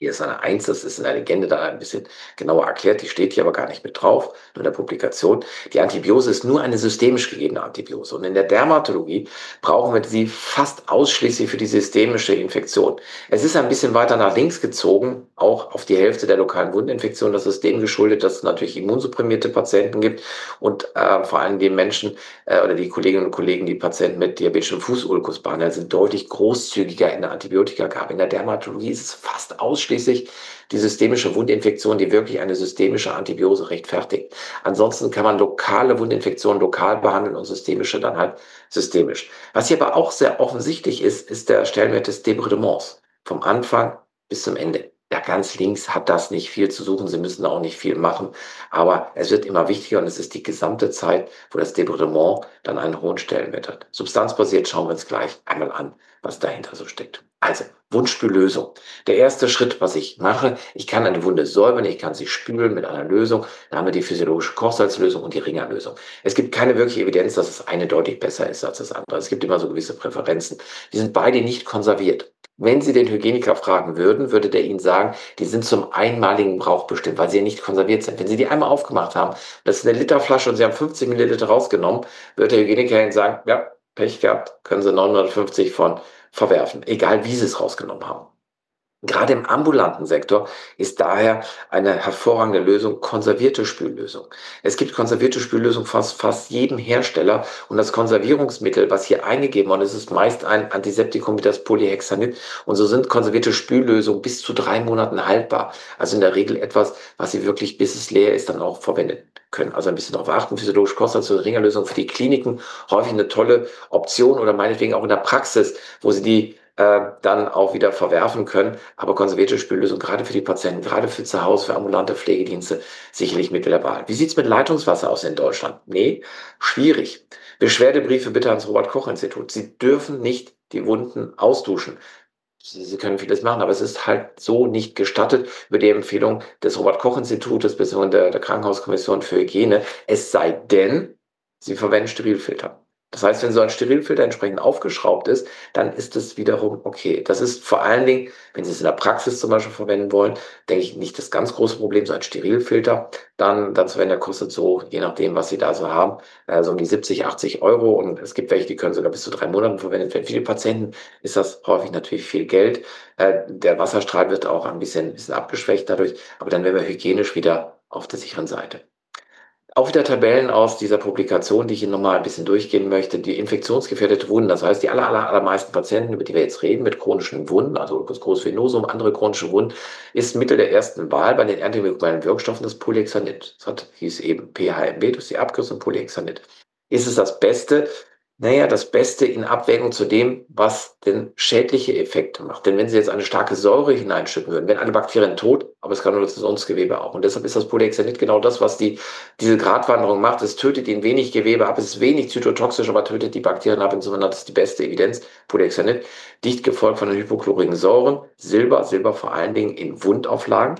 Hier ist eine Eins, das ist in der Legende dann ein bisschen genauer erklärt, die steht hier aber gar nicht mit drauf, nur in der Publikation. Die Antibiose ist nur eine systemisch gegebene Antibiose und in der Dermatologie brauchen wir sie fast ausschließlich für die systemische Infektion. Es ist ein bisschen weiter nach links gezogen, auch auf die Hälfte der lokalen Wundinfektion. Das ist dem geschuldet, dass es natürlich immunsupprimierte Patienten gibt und vor allem die Menschen oder die Kolleginnen und Kollegen, die Patienten mit diabetischem Fußulkus behandeln, sind deutlich großzügiger in der Antibiotikagabe. In der Dermatologie ist es fast ausschließlich die systemische Wundinfektion, die wirklich eine systemische Antibiose rechtfertigt. Ansonsten kann man lokale Wundinfektionen lokal behandeln und systemische dann halt systemisch. Was hier aber auch sehr offensichtlich ist, ist der Stellenwert des Debridements. Vom Anfang bis zum Ende. Ja, ganz links hat das nicht viel zu suchen. Sie müssen auch nicht viel machen. Aber es wird immer wichtiger und es ist die gesamte Zeit, wo das Debridement dann einen hohen Stellenwert hat. Substanzbasiert schauen wir uns gleich einmal an, was dahinter so steckt. Also, Wundspüllösung. Der erste Schritt, was ich mache, ich kann eine Wunde säubern, ich kann sie spülen mit einer Lösung. Da haben wir die physiologische Kochsalzlösung und die Ringerlösung. Es gibt keine wirkliche Evidenz, dass das eine deutlich besser ist als das andere. Es gibt immer so gewisse Präferenzen. Die sind beide nicht konserviert. Wenn Sie den Hygieniker fragen würden, würde der Ihnen sagen, die sind zum einmaligen Brauch bestimmt, weil sie ja nicht konserviert sind. Wenn Sie die einmal aufgemacht haben, das ist eine Literflasche und Sie haben 50 Milliliter rausgenommen, wird der Hygieniker Ihnen sagen, ja, Pech gehabt, können Sie 950 von verwerfen, egal wie Sie es rausgenommen haben. Gerade im ambulanten Sektor ist daher eine hervorragende Lösung konservierte Spüllösung. Es gibt konservierte Spüllösung fast jedem Hersteller und das Konservierungsmittel, was hier eingegeben worden ist, ist meist ein Antiseptikum wie das Polyhexanid und so sind konservierte Spüllösungen bis zu 3 Monaten haltbar. Also in der Regel etwas, was Sie wirklich bis es leer ist, dann auch verwenden können. Also ein bisschen darauf achten, physiologisch kostet so eine Ringerlösung für die Kliniken häufig eine tolle Option oder meinetwegen auch in der Praxis, wo Sie die dann auch wieder verwerfen können. Aber konservierte Spüllösung, gerade für die Patienten, gerade für zu Hause, für ambulante Pflegedienste, sicherlich Mittel der Wahl. Wie sieht's mit Leitungswasser aus in Deutschland? Nee, schwierig. Beschwerdebriefe bitte ans Robert-Koch-Institut. Sie dürfen nicht die Wunden ausduschen. Sie können vieles machen, aber es ist halt so nicht gestattet über die Empfehlung des Robert-Koch-Institutes bzw. der Krankenhauskommission für Hygiene. Es sei denn, Sie verwenden Sterilfilter. Das heißt, wenn so ein Sterilfilter entsprechend aufgeschraubt ist, dann ist es wiederum okay. Das ist vor allen Dingen, wenn Sie es in der Praxis zum Beispiel verwenden wollen, denke ich nicht das ganz große Problem, so ein Sterilfilter. Dann zu verwenden, der kostet so, je nachdem, was Sie da so haben, so um die 70, 80 Euro. Und es gibt welche, die können sogar bis zu 3 Monaten verwendet werden. Für die Patienten ist das häufig natürlich viel Geld. Der Wasserstrahl wird auch ein bisschen abgeschwächt dadurch. Aber dann wären wir hygienisch wieder auf der sicheren Seite. Auch wieder Tabellen aus dieser Publikation, die ich Ihnen nochmal ein bisschen durchgehen möchte. Die infektionsgefährdete Wunden, das heißt, die allermeisten Patienten, über die wir jetzt reden, mit chronischen Wunden, also Ulcus Crohns venosum, andere chronische Wunden, ist Mittel der ersten Wahl bei den antimikrobiellen Wirkstoffen das Polyhexanid. Das hieß eben PHMB, das ist die Abkürzung Polyhexanid. Ist es das Beste? Naja, das Beste in Abwägung zu dem, was denn schädliche Effekte macht. Denn wenn Sie jetzt eine starke Säure hineinschütten würden, wären alle Bakterien tot, aber es kann nur das Granulationsgewebe auch. Und deshalb ist das Polyhexanid genau das, was diese Gratwanderung macht. Es tötet ihnen wenig Gewebe ab, es ist wenig zytotoxisch, aber tötet die Bakterien ab. Insofern hat es die beste Evidenz, Polyhexanid, dicht gefolgt von den hypochlorigen Säuren, Silber vor allen Dingen in Wundauflagen.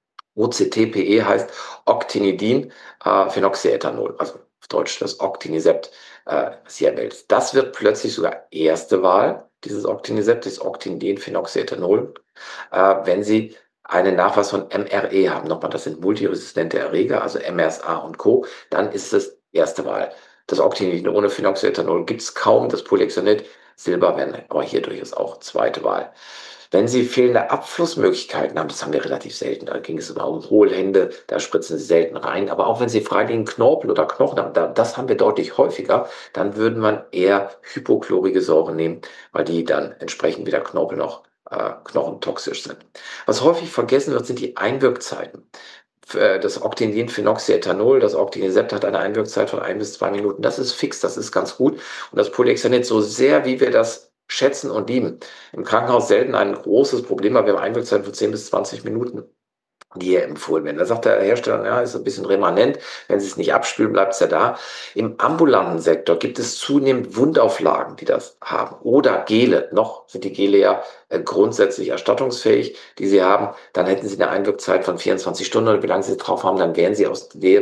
OCTPE heißt Octinidin, Phenoxyethanol, also auf Deutsch das Octinisept, was hier erwähnt ist. Das wird plötzlich sogar erste Wahl, dieses Octinisept, das Octinidin, Phenoxyethanol, wenn Sie einen Nachweis von MRE haben. Nochmal, das sind multiresistente Erreger, also MRSA und Co., dann ist es erste Wahl. Das Octinidin ohne Phenoxyethanol gibt es kaum, das Polyhexanid, Silber wäre aber hier durchaus auch zweite Wahl. Wenn Sie fehlende Abflussmöglichkeiten haben, das haben wir relativ selten, da ging es immer um Hohlhände, da spritzen Sie selten rein, aber auch wenn Sie freiwilligen Knorpel oder Knochen haben, das haben wir deutlich häufiger, dann würde man eher hypochlorige Säure nehmen, weil die dann entsprechend wieder Knorpel noch knochentoxisch sind. Was häufig vergessen wird, sind die Einwirkzeiten. Das Octinidin-Phenoxyethanol, das Octinisept hat eine Einwirkzeit von 1 bis 2 Minuten. Das ist fix, das ist ganz gut. Und das Polyhexanid, so sehr wie wir das schätzen und lieben, im Krankenhaus selten ein großes Problem, aber wir haben Einwirkzeiten von 10 bis 20 Minuten, die hier empfohlen werden. Da sagt der Hersteller, ja, ist ein bisschen remanent. Wenn Sie es nicht abspülen, bleibt es ja da. Im ambulanten Sektor gibt es zunehmend Wundauflagen, die das haben. Oder Gele. Noch sind die Gele ja grundsätzlich erstattungsfähig, die Sie haben. Dann hätten Sie eine Einwirkzeit von 24 Stunden oder wie lange Sie drauf haben, dann wären Sie aus dem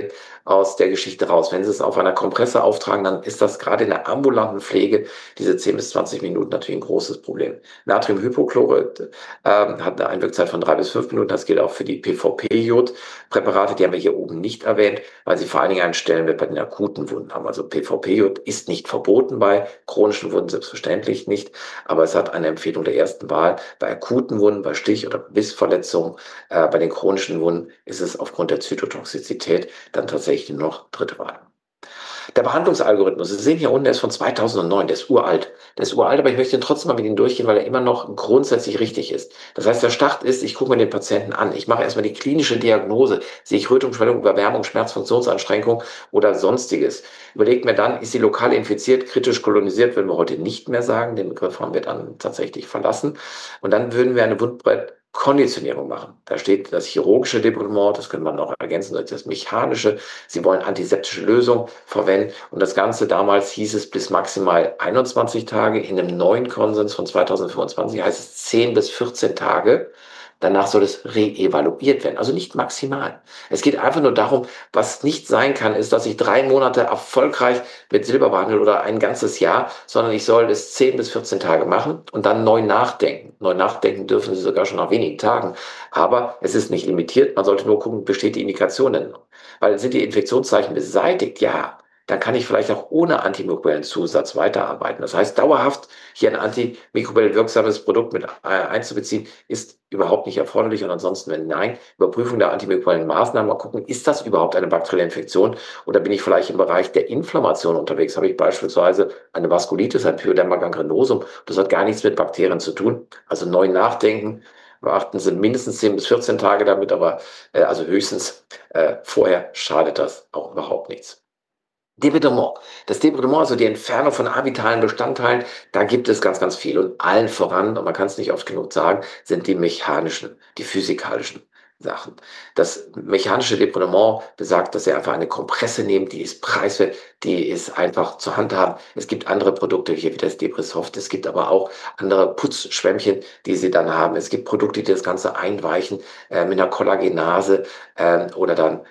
aus der Geschichte raus. Wenn Sie es auf einer Kompresse auftragen, dann ist das gerade in der ambulanten Pflege diese 10 bis 20 Minuten natürlich ein großes Problem. Natriumhypochlorid hat eine Einwirkzeit von 3 bis 5 Minuten. Das gilt auch für die PVP-Jod-Präparate. Die haben wir hier oben nicht erwähnt, weil sie vor allen Dingen einen Stellenwert bei den akuten Wunden haben. Also PVP-Jod ist nicht verboten bei chronischen Wunden, selbstverständlich nicht, aber es hat eine Empfehlung der ersten Wahl. Bei akuten Wunden, bei Stich- oder Bissverletzungen, bei den chronischen Wunden ist es aufgrund der Zytotoxizität dann tatsächlich nur noch dritte Wahl. Der Behandlungsalgorithmus, Sie sehen hier unten, der ist von 2009, der ist uralt. Der ist uralt, aber ich möchte ihn trotzdem mal mit Ihnen durchgehen, weil er immer noch grundsätzlich richtig ist. Das heißt, der Start ist, ich gucke mir den Patienten an. Ich mache erstmal die klinische Diagnose. Sehe ich Rötung, Schwellung, Überwärmung, Schmerz, Funktionsanstrengung oder sonstiges. Überlegt mir dann, ist sie lokal infiziert, kritisch kolonisiert, würden wir heute nicht mehr sagen. Den Begriff haben wir dann tatsächlich verlassen. Und dann würden wir eine Wundbrettkonditionierung machen. Da steht das chirurgische Debridement, das könnte man noch ergänzen durch das mechanische. Sie wollen antiseptische Lösung verwenden und das Ganze damals hieß es bis maximal 21 Tage. In einem neuen Konsens von 2025 heißt es 10 bis 14 Tage. Danach soll es reevaluiert werden, also nicht maximal. Es geht einfach nur darum, was nicht sein kann, ist, dass ich 3 Monate erfolgreich mit Silber behandle oder ein ganzes Jahr, sondern ich soll es 10 bis 14 Tage machen und dann neu nachdenken. Neu nachdenken dürfen Sie sogar schon nach wenigen Tagen, aber es ist nicht limitiert. Man sollte nur gucken, besteht die Indikation denn noch? Weil sind die Infektionszeichen beseitigt? Ja. Dann kann ich vielleicht auch ohne antimikrobiellen Zusatz weiterarbeiten. Das heißt, dauerhaft hier ein antimikrobiell wirksames Produkt mit einzubeziehen, ist überhaupt nicht erforderlich. Und ansonsten, wenn nein, Überprüfung der antimikrobiellen Maßnahmen, mal gucken, ist das überhaupt eine bakterielle Infektion oder bin ich vielleicht im Bereich der Inflammation unterwegs? Habe ich beispielsweise eine Vaskulitis, ein Pyoderma gangrenosum? Das hat gar nichts mit Bakterien zu tun. Also neu nachdenken. Beachten Sie mindestens 10 bis 14 Tage damit, aber also höchstens vorher schadet das auch überhaupt nichts. Debridement. Das Debridement, also die Entfernung von avitalen Bestandteilen, da gibt es ganz, ganz viel. Und allen voran, und man kann es nicht oft genug sagen, sind die mechanischen, die physikalischen Sachen. Das mechanische Debridement besagt, dass Sie einfach eine Kompresse nehmen, die ist preiswert, die ist einfach zu handhaben. Es gibt andere Produkte, hier wie das Debrisoft, es gibt aber auch andere Putzschwämmchen, die Sie dann haben. Es gibt Produkte, die das Ganze einweichen mit einer Kollagenase oder dann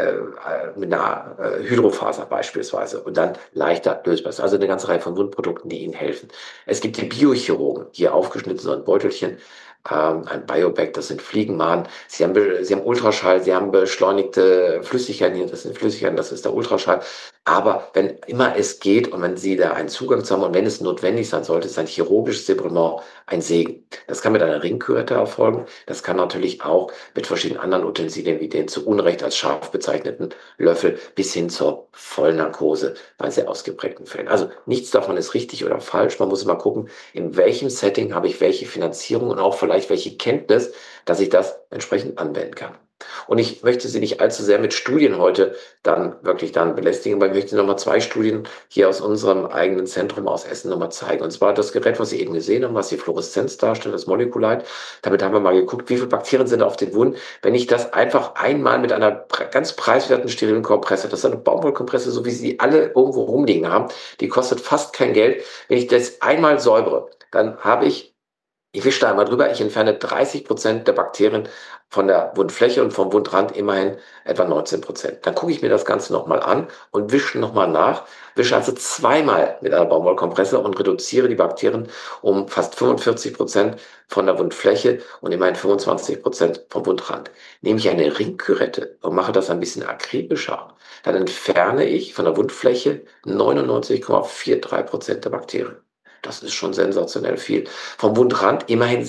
mit einer Hydrofaser beispielsweise und dann leichter lösbar ist. Also eine ganze Reihe von Wundprodukten, die Ihnen helfen. Es gibt die Biochirurgen, hier aufgeschnitten so ein Beutelchen, ein Biobag, das sind Fliegenmahnen. Sie haben Ultraschall, Sie haben beschleunigte Flüssigkeiten hier, das sind Flüssigkeiten, das ist der Ultraschall. Aber wenn immer es geht und wenn Sie da einen Zugang zu haben und wenn es notwendig sein sollte, ist ein chirurgisches Debridement ein Segen. Das kann mit einer Ringkürette erfolgen. Das kann natürlich auch mit verschiedenen anderen Utensilien wie den zu Unrecht als scharf bezeichneten Löffel bis hin zur Vollnarkose bei sehr ausgeprägten Fällen. Also nichts davon ist richtig oder falsch. Man muss immer gucken, in welchem Setting habe ich welche Finanzierung und auch vielleicht welche Kenntnis, dass ich das entsprechend anwenden kann. Und ich möchte Sie nicht allzu sehr mit Studien heute dann wirklich dann belästigen, weil ich möchte nochmal 2 Studien hier aus unserem eigenen Zentrum aus Essen nochmal zeigen. Und zwar das Gerät, was Sie eben gesehen haben, was die Fluoreszenz darstellt, das Molekulite. Damit haben wir mal geguckt, wie viele Bakterien sind auf den Wunden, wenn ich das einfach einmal mit einer ganz preiswerten sterilen Kompresse, das ist eine Baumwollkompresse, so wie Sie alle irgendwo rumliegen haben, die kostet fast kein Geld. Wenn ich das einmal säubere, dann habe ich wische da einmal drüber, ich entferne 30% der Bakterien von der Wundfläche und vom Wundrand immerhin etwa 19%. Dann gucke ich mir das Ganze nochmal an und wische nochmal nach, wische also zweimal mit einer Baumwollkompresse und reduziere die Bakterien um fast 45% von der Wundfläche und immerhin 25% vom Wundrand. Nehme ich eine Ringkürette und mache das ein bisschen akribischer, dann entferne ich von der Wundfläche 99,43% der Bakterien. Das ist schon sensationell viel. Vom Wundrand immerhin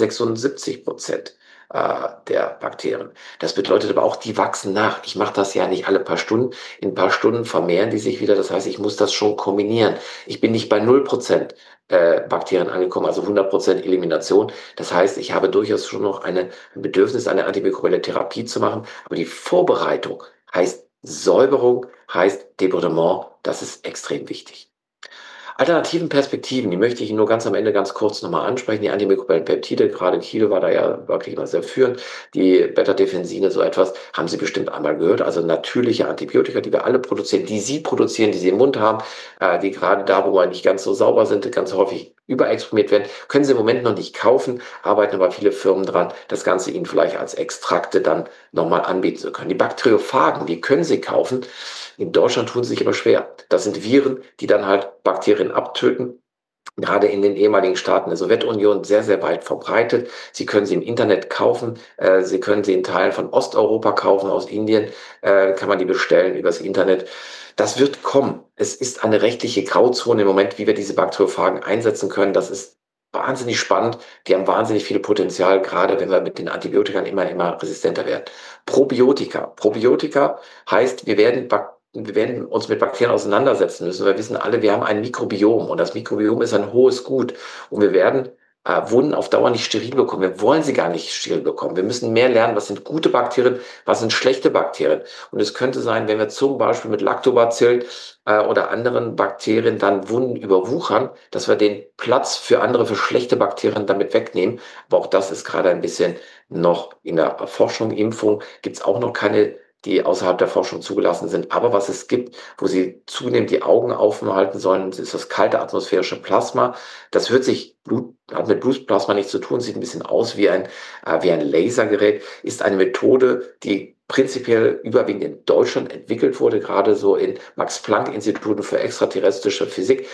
76% der Bakterien. Das bedeutet aber auch, die wachsen nach. Ich mache das ja nicht alle paar Stunden. In ein paar Stunden vermehren die sich wieder. Das heißt, ich muss das schon kombinieren. Ich bin nicht bei 0% Bakterien angekommen, also 100% Elimination. Das heißt, ich habe durchaus schon noch ein Bedürfnis, eine antimikrobielle Therapie zu machen. Aber die Vorbereitung heißt Säuberung, heißt Debridement. Das ist extrem wichtig. Alternativen Perspektiven, die möchte ich Ihnen nur ganz am Ende ganz kurz nochmal ansprechen. Die antimikrobiellen Peptide, gerade Kiel war da ja wirklich immer sehr führend. Die Beta-Defensine, so etwas, haben Sie bestimmt einmal gehört. Also natürliche Antibiotika, die wir alle produzieren, die Sie produzieren, die Sie im Mund haben, die gerade da, wo wir nicht ganz so sauber sind, ganz häufig überexprimiert werden, können Sie im Moment noch nicht kaufen, arbeiten aber viele Firmen dran, das Ganze Ihnen vielleicht als Extrakte dann nochmal anbieten zu können. Die Bakteriophagen, die können Sie kaufen. In Deutschland tun sie sich aber schwer. Das sind Viren, die dann halt Bakterien abtöten. Gerade in den ehemaligen Staaten der Sowjetunion sehr, sehr weit verbreitet. Sie können sie im Internet kaufen. Sie können sie in Teilen von Osteuropa kaufen, aus Indien kann man die bestellen übers Internet. Das wird kommen. Es ist eine rechtliche Grauzone im Moment, wie wir diese Bakteriophagen einsetzen können. Das ist wahnsinnig spannend. Die haben wahnsinnig viel Potenzial, gerade wenn wir mit den Antibiotika immer resistenter werden. Probiotika. Probiotika heißt, wir werden uns mit Bakterien auseinandersetzen müssen. Wir wissen alle, wir haben ein Mikrobiom und das Mikrobiom ist ein hohes Gut und wir werden Wunden auf Dauer nicht steril bekommen. Wir wollen sie gar nicht steril bekommen. Wir müssen mehr lernen, was sind gute Bakterien, was sind schlechte Bakterien. Und es könnte sein, wenn wir zum Beispiel mit Lactobacillen oder anderen Bakterien dann Wunden überwuchern, dass wir den Platz für schlechte Bakterien damit wegnehmen. Aber auch das ist gerade ein bisschen noch in der Forschung, Impfung, gibt es auch noch keine, die außerhalb der Forschung zugelassen sind. Aber was es gibt, wo sie zunehmend die Augen offen halten sollen, ist das kalte atmosphärische Plasma. Das hat mit Blutplasma nichts zu tun, sieht ein bisschen aus wie ein Lasergerät, ist eine Methode, die prinzipiell überwiegend in Deutschland entwickelt wurde, gerade so in Max-Planck-Instituten für extraterrestrische Physik.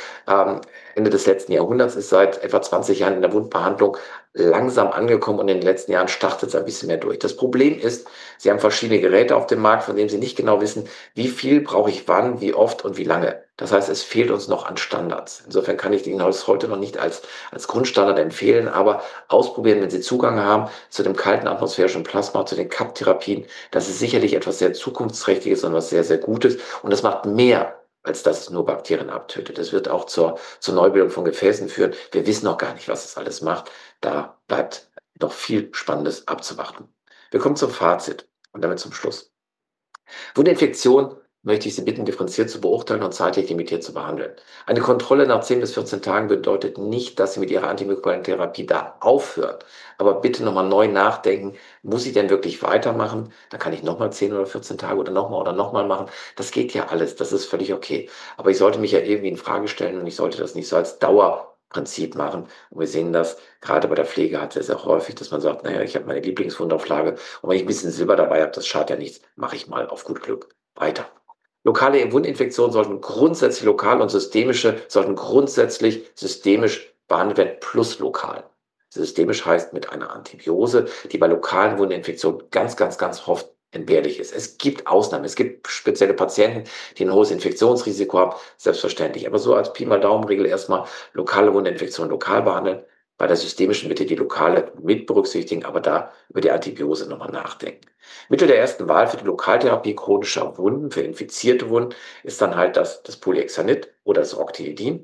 Ende des letzten Jahrhunderts ist seit etwa 20 Jahren in der Wundbehandlung langsam angekommen und in den letzten Jahren startet es ein bisschen mehr durch. Das Problem ist, sie haben verschiedene Geräte auf dem Markt, von denen sie nicht genau wissen, wie viel brauche ich wann, wie oft und wie lange. Das heißt, es fehlt uns noch an Standards. Insofern kann ich Ihnen das heute noch nicht als Grundstandard empfehlen, aber ausprobieren, wenn Sie Zugang haben zu dem kalten atmosphärischen Plasma, zu den CAP-Therapien. Das ist sicherlich etwas sehr Zukunftsträchtiges und was sehr, sehr Gutes. Und das macht mehr, als dass es nur Bakterien abtötet. Es wird auch zur Neubildung von Gefäßen führen. Wir wissen noch gar nicht, was es alles macht. Da bleibt noch viel Spannendes abzuwarten. Wir kommen zum Fazit und damit zum Schluss. Wundinfektion möchte ich Sie bitten, differenziert zu beurteilen und zeitlich limitiert zu behandeln. Eine Kontrolle nach 10 bis 14 Tagen bedeutet nicht, dass Sie mit Ihrer antimikrobiellen Therapie da aufhören. Aber bitte nochmal neu nachdenken, muss ich denn wirklich weitermachen? Dann kann ich nochmal 10 oder 14 Tage oder nochmal machen. Das geht ja alles, das ist völlig okay. Aber ich sollte mich ja irgendwie in Frage stellen und ich sollte das nicht so als Dauerprinzip machen. Und wir sehen das gerade bei der Pflege hat es sehr häufig, dass man sagt, naja, ich habe meine Lieblingswundauflage und wenn ich ein bisschen Silber dabei habe, das schadet ja nichts, mache ich mal auf gut Glück weiter. Lokale Wundinfektionen sollten grundsätzlich lokal und sollten grundsätzlich systemisch behandelt werden plus lokal. Systemisch heißt mit einer Antibiose, die bei lokalen Wundinfektionen ganz, ganz, ganz oft entbehrlich ist. Es gibt Ausnahmen. Es gibt spezielle Patienten, die ein hohes Infektionsrisiko haben, selbstverständlich. Aber so als Pi mal Daumenregel erstmal lokale Wundinfektionen lokal behandeln. Bei der systemischen bitte die lokale mit berücksichtigen, aber da über die Antibiose nochmal nachdenken. Mittel der ersten Wahl für die Lokaltherapie chronischer Wunden, für infizierte Wunden, ist dann halt das Polyhexanid oder das Octidin.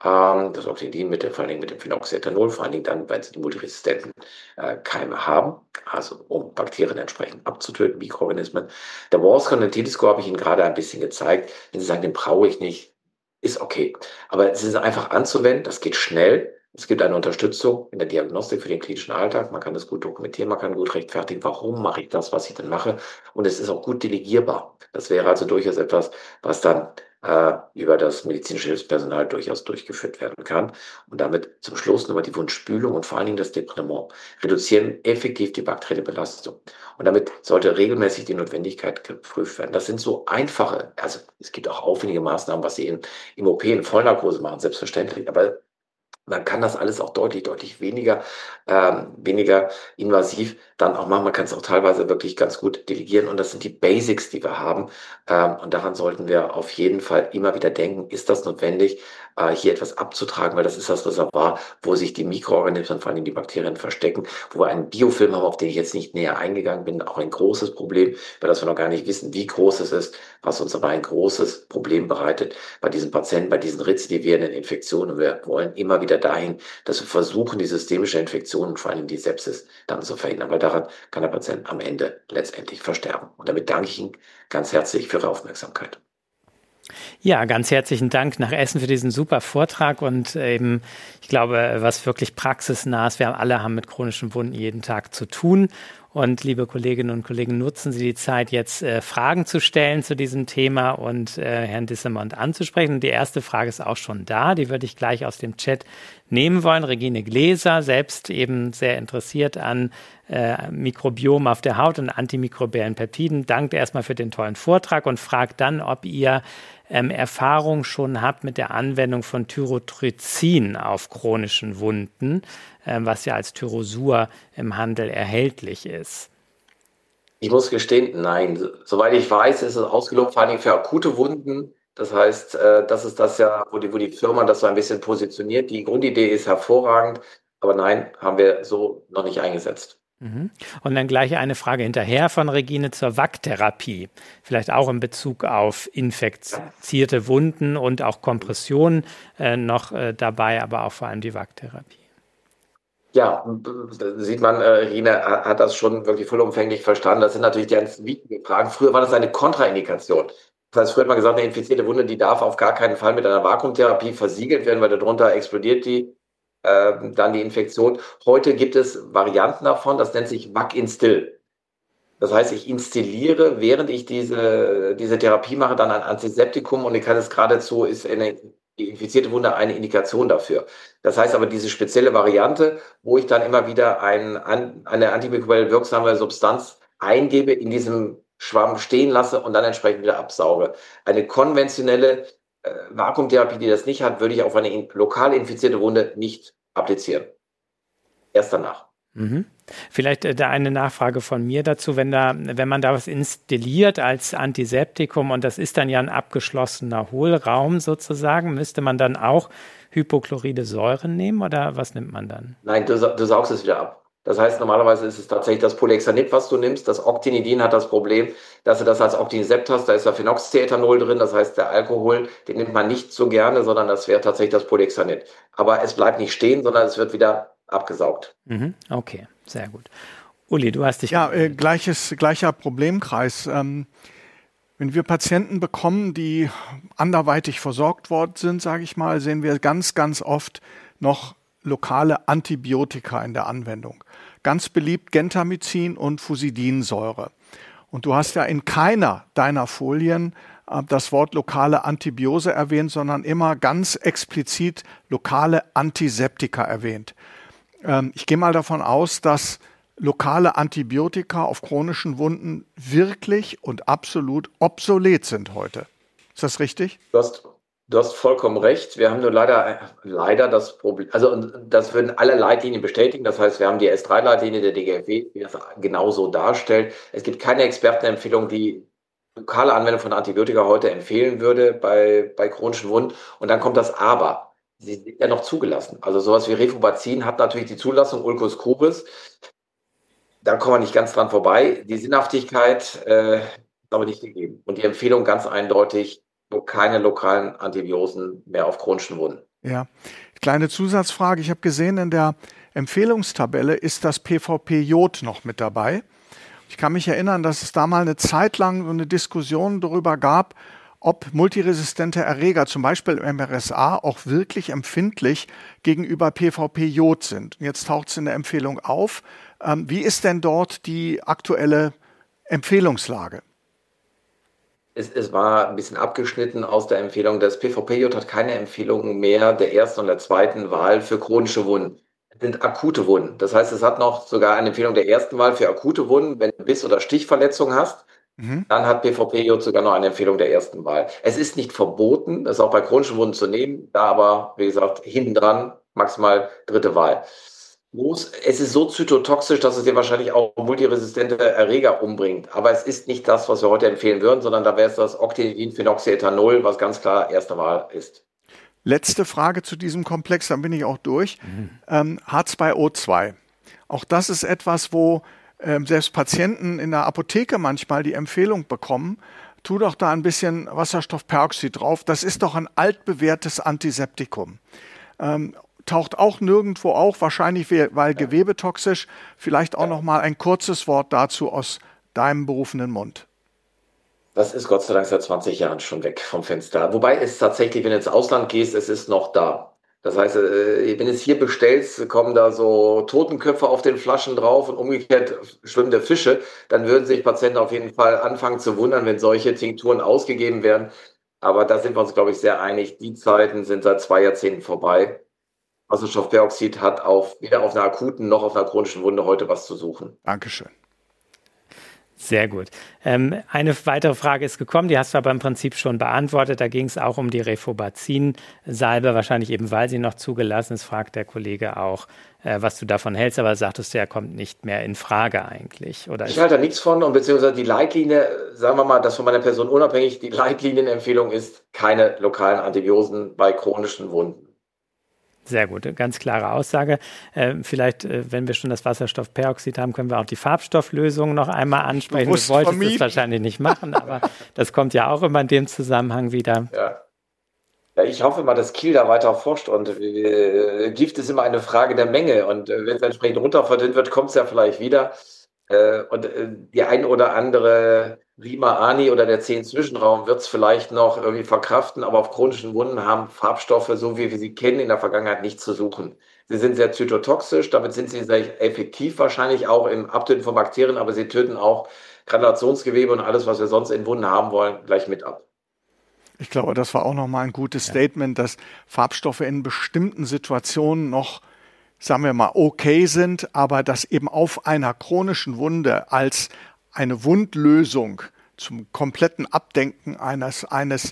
Das Octidin vor allen Dingen mit dem Phenoxyethanol, vor allen Dingen dann, wenn sie die multiresistenten Keime haben, also um Bakterien entsprechend abzutöten, Mikroorganismen. Der Walls-Condentitis-Score habe ich Ihnen gerade ein bisschen gezeigt. Wenn Sie sagen, den brauche ich nicht, ist okay. Aber es ist einfach anzuwenden, das geht schnell. Es gibt eine Unterstützung in der Diagnostik für den klinischen Alltag. Man kann das gut dokumentieren, man kann gut rechtfertigen, warum mache ich das, was ich denn mache. Und es ist auch gut delegierbar. Das wäre also durchaus etwas, was dann über das medizinische Hilfspersonal durchaus durchgeführt werden kann. Und damit zum Schluss nochmal die Wundspülung und vor allen Dingen das Debridement reduzieren effektiv die bakterielle Belastung. Und damit sollte regelmäßig die Notwendigkeit geprüft werden. Das sind so einfache, also es gibt auch aufwendige Maßnahmen, was Sie im OP in Vollnarkose machen, selbstverständlich. Aber man kann das alles auch deutlich weniger invasiv dann auch machen. Man kann es auch teilweise wirklich ganz gut delegieren. Und das sind die Basics, die wir haben. Und daran sollten wir auf jeden Fall immer wieder denken, ist das notwendig, hier etwas abzutragen, weil das ist das Reservoir, wo sich die Mikroorganismen, vor allem die Bakterien verstecken, wo wir einen Biofilm haben, auf den ich jetzt nicht näher eingegangen bin, auch ein großes Problem, weil das wir noch gar nicht wissen, wie groß es ist, was uns aber ein großes Problem bereitet bei diesen Patienten, bei diesen rezidivierenden Infektionen. Und wir wollen immer wieder dahin, dass wir versuchen, die systemische Infektion und vor allem die Sepsis dann zu verhindern, weil daran kann der Patient am Ende letztendlich versterben. Und damit danke ich Ihnen ganz herzlich für Ihre Aufmerksamkeit. Ja, ganz herzlichen Dank nach Essen für diesen super Vortrag und eben, ich glaube, was wirklich praxisnah ist. Wir alle haben mit chronischen Wunden jeden Tag zu tun. Und liebe Kolleginnen und Kollegen, nutzen Sie die Zeit, jetzt Fragen zu stellen zu diesem Thema und Herrn Dissemont anzusprechen. Und die erste Frage ist auch schon da, die würde ich gleich aus dem Chat nehmen wollen. Regine Gläser, selbst eben sehr interessiert an Mikrobiom auf der Haut und antimikrobiellen Peptiden, dankt erstmal für den tollen Vortrag und fragt dann, ob ihr Erfahrung schon habt mit der Anwendung von Thyrotricin auf chronischen Wunden, was ja als Tyrosur im Handel erhältlich ist. Ich muss gestehen, nein. Soweit ich weiß, ist es ausgelobt, vor allem für akute Wunden. Das heißt, das ist das ja, wo die Firma das so ein bisschen positioniert. Die Grundidee ist hervorragend, aber nein, haben wir so noch nicht eingesetzt. Und dann gleich eine Frage hinterher von Regine zur VAC-Therapie. Vielleicht auch in Bezug auf infizierte Wunden und auch Kompressionen noch dabei, aber auch vor allem die VAC-Therapie. Ja, da sieht man, Regine hat das schon wirklich vollumfänglich verstanden. Das sind natürlich die ganz wichtigen Fragen. Früher war das eine Kontraindikation. Das heißt, früher hat man gesagt, eine infizierte Wunde, die darf auf gar keinen Fall mit einer Vakuumtherapie versiegelt werden, weil darunter explodiert dann die Infektion. Heute gibt es Varianten davon, das nennt sich VAC-Instill. Das heißt, ich instilliere, während ich diese Therapie mache, dann ein Antiseptikum und ich kann es geradezu, ist die infizierte Wunde eine Indikation dafür. Das heißt aber, diese spezielle Variante, wo ich dann immer wieder eine antimikrobiell wirksame Substanz eingebe, in diesem Schwamm stehen lasse und dann entsprechend wieder absauge. Eine konventionelle Vakuumtherapie, die das nicht hat, würde ich auf eine lokal infizierte Wunde nicht applizieren. Erst danach. Vielleicht da eine Nachfrage von mir dazu, wenn man da was installiert als Antiseptikum und das ist dann ja ein abgeschlossener Hohlraum sozusagen, müsste man dann auch hypochloride Säuren nehmen oder was nimmt man dann? Nein, du saugst es wieder ab. Das heißt, normalerweise ist es tatsächlich das Polyaxanid, was du nimmst. Das Octinidin hat das Problem, dass du das als Octinisept hast. Da ist ja Phenoxyethanol drin. Das heißt, der Alkohol, den nimmt man nicht so gerne, sondern das wäre tatsächlich das Polyaxanid. Aber es bleibt nicht stehen, sondern es wird wieder abgesaugt. Okay, sehr gut. Uli, du hast dich... Ja, gleicher Problemkreis. Wenn wir Patienten bekommen, die anderweitig versorgt worden sind, sage ich mal, sehen wir ganz, ganz oft noch lokale Antibiotika in der Anwendung. Ganz beliebt Gentamicin und Fusidinsäure. Und du hast ja in keiner deiner Folien das Wort lokale Antibiose erwähnt, sondern immer ganz explizit lokale Antiseptika erwähnt. Ich gehe mal davon aus, dass lokale Antibiotika auf chronischen Wunden wirklich und absolut obsolet sind heute. Ist das richtig? Du hast vollkommen recht. Wir haben nur leider das Problem, also das würden alle Leitlinien bestätigen. Das heißt, wir haben die S3-Leitlinie der DGFW, die das genauso darstellt. Es gibt keine Expertenempfehlung, die lokale Anwendung von Antibiotika heute empfehlen würde bei chronischen Wunden. Und dann kommt das Aber. Sie sind ja noch zugelassen. Also sowas wie Rifobacin hat natürlich die Zulassung, Ulcus crubis. Da kommen wir nicht ganz dran vorbei. Die Sinnhaftigkeit ist aber nicht gegeben. Und die Empfehlung ganz eindeutig, keine lokalen Antibiosen mehr auf chronischen Wunden. Ja, kleine Zusatzfrage. Ich habe gesehen, in der Empfehlungstabelle ist das PVP-Jod noch mit dabei. Ich kann mich erinnern, dass es da mal eine Zeit lang so eine Diskussion darüber gab, ob multiresistente Erreger, zum Beispiel im MRSA, auch wirklich empfindlich gegenüber PVP-Jod sind. Und jetzt taucht es in der Empfehlung auf. Wie ist denn dort die aktuelle Empfehlungslage? Es war ein bisschen abgeschnitten aus der Empfehlung. Das PVP-Jod hat keine Empfehlung mehr der ersten und der zweiten Wahl für chronische Wunden. Es sind akute Wunden. Das heißt, es hat noch sogar eine Empfehlung der ersten Wahl für akute Wunden. Wenn du Biss- oder Stichverletzungen hast, dann hat PVP-Jod sogar noch eine Empfehlung der ersten Wahl. Es ist nicht verboten, das auch bei chronischen Wunden zu nehmen, da aber, wie gesagt, hinten dran maximal dritte Wahl. Es ist so zytotoxisch, dass es dir wahrscheinlich auch multiresistente Erreger umbringt. Aber es ist nicht das, was wir heute empfehlen würden, sondern da wäre es das Octinidin-Phenoxyethanol, was ganz klar erste Wahl ist. Letzte Frage zu diesem Komplex, dann bin ich auch durch. H2O2. Auch das ist etwas, wo selbst Patienten in der Apotheke manchmal die Empfehlung bekommen, tu doch da ein bisschen Wasserstoffperoxid drauf. Das ist doch ein altbewährtes Antiseptikum. Taucht auch nirgendwo auf, wahrscheinlich weil gewebetoxisch. Vielleicht auch noch mal ein kurzes Wort dazu aus deinem berufenen Mund. Das ist Gott sei Dank seit 20 Jahren schon weg vom Fenster. Wobei es tatsächlich, wenn du ins Ausland gehst, es ist noch da. Das heißt, wenn du es hier bestellst, kommen da so Totenköpfe auf den Flaschen drauf und umgekehrt schwimmende Fische. Dann würden sich Patienten auf jeden Fall anfangen zu wundern, wenn solche Tinkturen ausgegeben werden. Aber da sind wir uns, glaube ich, sehr einig. Die Zeiten sind seit 2 Jahrzehnten vorbei. Wasserstoffperoxid hat weder auf einer akuten noch auf einer chronischen Wunde heute was zu suchen. Dankeschön. Sehr gut. Eine weitere Frage ist gekommen, die hast du aber im Prinzip schon beantwortet. Da ging es auch um die Rifobacin-Salbe, wahrscheinlich eben, weil sie noch zugelassen ist, fragt der Kollege auch, was du davon hältst, aber sagtest du, er kommt nicht mehr in Frage eigentlich. Oder ich halte da nichts von und beziehungsweise die Leitlinie, sagen wir mal, das von meiner Person unabhängig, die Leitlinienempfehlung ist, keine lokalen Antibiosen bei chronischen Wunden. Sehr gut, ganz klare Aussage. Vielleicht, wenn wir schon das Wasserstoffperoxid haben, können wir auch die Farbstofflösung noch einmal ansprechen. Du wolltest es wahrscheinlich nicht machen, aber das kommt ja auch immer in dem Zusammenhang wieder. Ja, ich hoffe mal, dass Kiel da weiter forscht und Gift ist immer eine Frage der Menge und wenn es entsprechend runterverdünnt wird, kommt es ja vielleicht wieder. Und die ein oder andere Rima-Ani oder der 10-Zwischenraum wird es vielleicht noch irgendwie verkraften, aber auf chronischen Wunden haben Farbstoffe, so wie wir sie kennen, in der Vergangenheit nichts zu suchen. Sie sind sehr zytotoxisch, damit sind sie sehr effektiv wahrscheinlich auch im Abtöten von Bakterien, aber sie töten auch Granulationsgewebe und alles, was wir sonst in Wunden haben wollen, gleich mit ab. Ich glaube, das war auch nochmal ein gutes Statement, dass Farbstoffe in bestimmten Situationen noch, sagen wir mal, okay sind, aber dass eben auf einer chronischen Wunde als eine Wundlösung zum kompletten Abdenken eines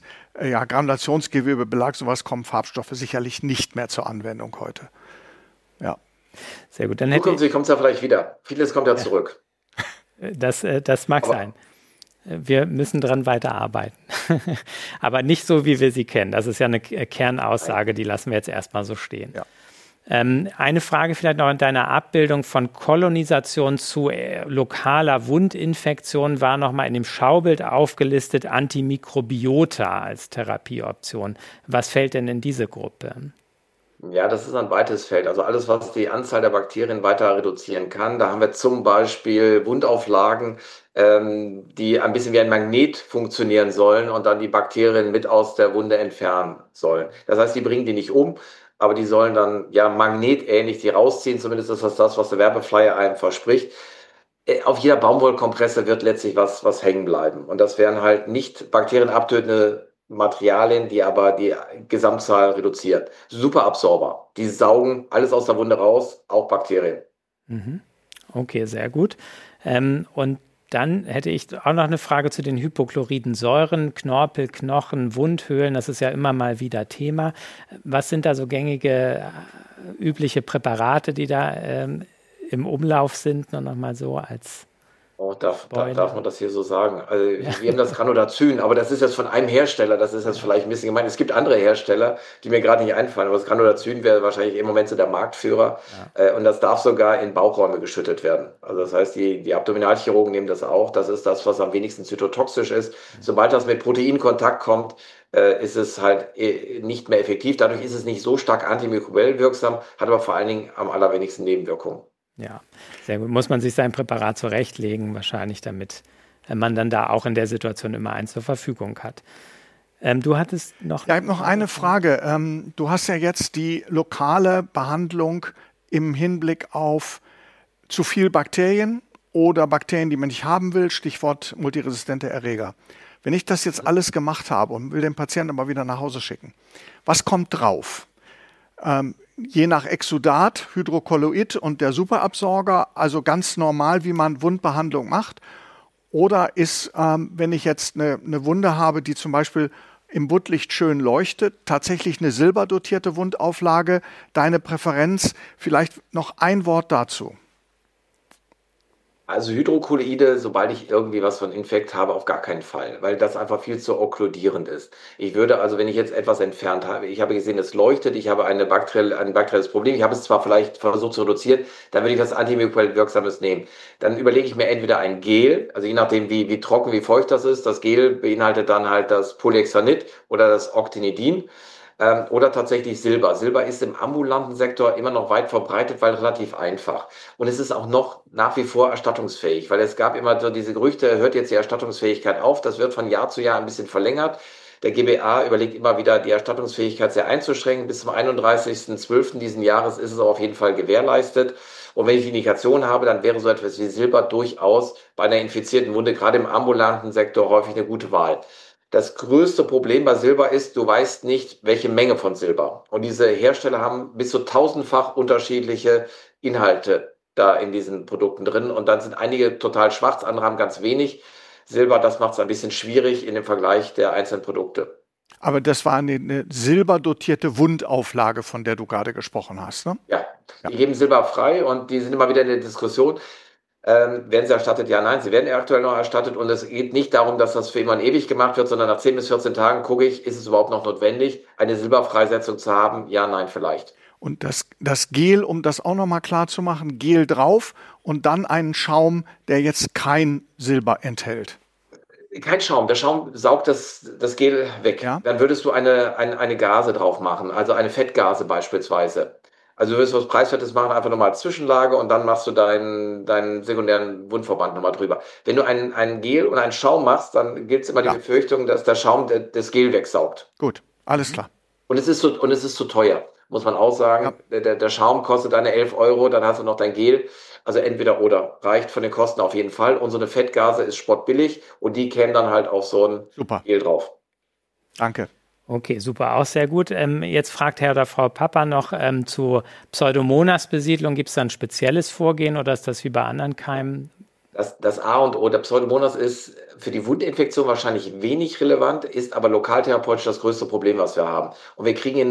Granulationsgewebebelags, sowas kommen Farbstoffe sicherlich nicht mehr zur Anwendung heute. Ja. Sehr gut. Dann kommt es ja vielleicht wieder. Vieles kommt ja zurück. Das mag sein. Wir müssen dran weiterarbeiten. Aber nicht so, wie wir sie kennen. Das ist ja eine Kernaussage, die lassen wir jetzt erstmal so stehen. Ja. Eine Frage vielleicht noch in deiner Abbildung von Kolonisation zu lokaler Wundinfektion war nochmal in dem Schaubild aufgelistet Antimikrobiota als Therapieoption. Was fällt denn in diese Gruppe? Ja, das ist ein weites Feld. Also alles, was die Anzahl der Bakterien weiter reduzieren kann. Da haben wir zum Beispiel Wundauflagen, die ein bisschen wie ein Magnet funktionieren sollen und dann die Bakterien mit aus der Wunde entfernen sollen. Das heißt, die bringen die nicht um, aber die sollen dann ja magnetähnlich die rausziehen. Zumindest ist das, was der Werbeflyer einem verspricht. Auf jeder Baumwollkompresse wird letztlich was hängen bleiben. Und das wären halt nicht bakterienabtötende Materialien, die aber die Gesamtzahl reduzieren. Super Absorber. Die saugen alles aus der Wunde raus, auch Bakterien. Okay, sehr gut. Und dann hätte ich auch noch eine Frage zu den hypochloriden Säuren, Knorpel, Knochen, Wundhöhlen. Das ist ja immer mal wieder Thema. Was sind da so gängige, übliche Präparate, die da im Umlauf sind? Nur noch mal so als... Darf man das hier so sagen? Also wir haben das Granulazyn, aber das ist jetzt von einem Hersteller, das ist jetzt vielleicht ein bisschen gemein. Es gibt andere Hersteller, die mir gerade nicht einfallen, aber das Granulazyn wäre wahrscheinlich im Moment so der Marktführer und das darf sogar in Bauchräume geschüttet werden. Also das heißt, die Abdominalchirurgen nehmen das auch, das ist das, was am wenigsten zytotoxisch ist. Sobald das mit Protein in Kontakt kommt, ist es halt nicht mehr effektiv. Dadurch ist es nicht so stark antimikrobiell wirksam, hat aber vor allen Dingen am allerwenigsten Nebenwirkungen. Ja, sehr gut. Muss man sich sein Präparat zurechtlegen, wahrscheinlich, damit man dann da auch in der Situation immer eins zur Verfügung hat. Du hattest noch... Ja, ich habe noch eine Frage. Du hast ja jetzt die lokale Behandlung im Hinblick auf zu viel Bakterien oder Bakterien, die man nicht haben will, Stichwort multiresistente Erreger. Wenn ich das jetzt alles gemacht habe und will den Patienten aber wieder nach Hause schicken, was kommt drauf? Je nach Exudat, Hydrokolloid und der Superabsorger, also ganz normal, wie man Wundbehandlung macht. Oder ist, wenn ich jetzt eine Wunde habe, die zum Beispiel im Wundlicht schön leuchtet, tatsächlich eine silberdotierte Wundauflage, deine Präferenz? Vielleicht noch ein Wort dazu. Also Hydrokolloide, sobald ich irgendwie was von Infekt habe, auf gar keinen Fall, weil das einfach viel zu okkludierend ist. Ich würde also, wenn ich jetzt etwas entfernt habe, ich habe gesehen, es leuchtet, ich habe ein bakterielles Problem, ich habe es zwar vielleicht versucht zu reduzieren, dann würde ich was antimikrobiell Wirksames nehmen. Dann überlege ich mir entweder ein Gel, also je nachdem wie trocken, wie feucht das ist, das Gel beinhaltet dann halt das Polyhexanid oder das Octinidin. Oder tatsächlich Silber. Silber ist im ambulanten Sektor immer noch weit verbreitet, weil relativ einfach. Und es ist auch noch nach wie vor erstattungsfähig, weil es gab immer so diese Gerüchte, hört jetzt die Erstattungsfähigkeit auf. Das wird von Jahr zu Jahr ein bisschen verlängert. Der GBA überlegt immer wieder, die Erstattungsfähigkeit sehr einzuschränken. Bis zum 31.12. diesen Jahres ist es auch auf jeden Fall gewährleistet. Und wenn ich die Indikation habe, dann wäre so etwas wie Silber durchaus bei einer infizierten Wunde, gerade im ambulanten Sektor, häufig eine gute Wahl. Das größte Problem bei Silber ist, du weißt nicht, welche Menge von Silber. Und diese Hersteller haben bis zu tausendfach unterschiedliche Inhalte da in diesen Produkten drin. Und dann sind einige total schwarz, andere haben ganz wenig Silber. Das macht es ein bisschen schwierig in dem Vergleich der einzelnen Produkte. Aber das war eine silberdotierte Wundauflage, von der du gerade gesprochen hast, ne? Ja, die geben Silber frei und die sind immer wieder in der Diskussion. Werden sie erstattet? Ja, nein, sie werden aktuell noch erstattet und es geht nicht darum, dass das für immer und ewig gemacht wird, sondern nach 10 bis 14 Tagen gucke ich, ist es überhaupt noch notwendig, eine Silberfreisetzung zu haben? Ja, nein, vielleicht. Und das Gel, um das auch nochmal klar zu machen, Gel drauf und dann einen Schaum, der jetzt kein Silber enthält. Kein Schaum, der Schaum saugt das Gel weg. Ja? Dann würdest du eine Gase drauf machen, also eine Fettgase beispielsweise. Also du würdest was Preiswertes machen, einfach nochmal als Zwischenlage und dann machst du deinen sekundären Wundverband nochmal drüber. Wenn du ein Gel und einen Schaum machst, dann gibt es immer die Befürchtung, dass der Schaum das Gel wegsaugt. Gut, alles klar. Und es ist zu teuer, muss man auch sagen. Ja. Der Schaum kostet eine 11 Euro, dann hast du noch dein Gel. Also entweder oder. Reicht von den Kosten auf jeden Fall. Und so eine Fettgase ist spottbillig und die kämen dann halt auf so ein Gel drauf. Danke. Okay, super, auch sehr gut. Jetzt fragt Herr oder Frau Papa noch zu Pseudomonas-Besiedlung. Gibt es da ein spezielles Vorgehen oder ist das wie bei anderen Keimen? Das A und O der Pseudomonas ist für die Wundinfektion wahrscheinlich wenig relevant, ist aber lokaltherapeutisch das größte Problem, was wir haben. Und wir kriegen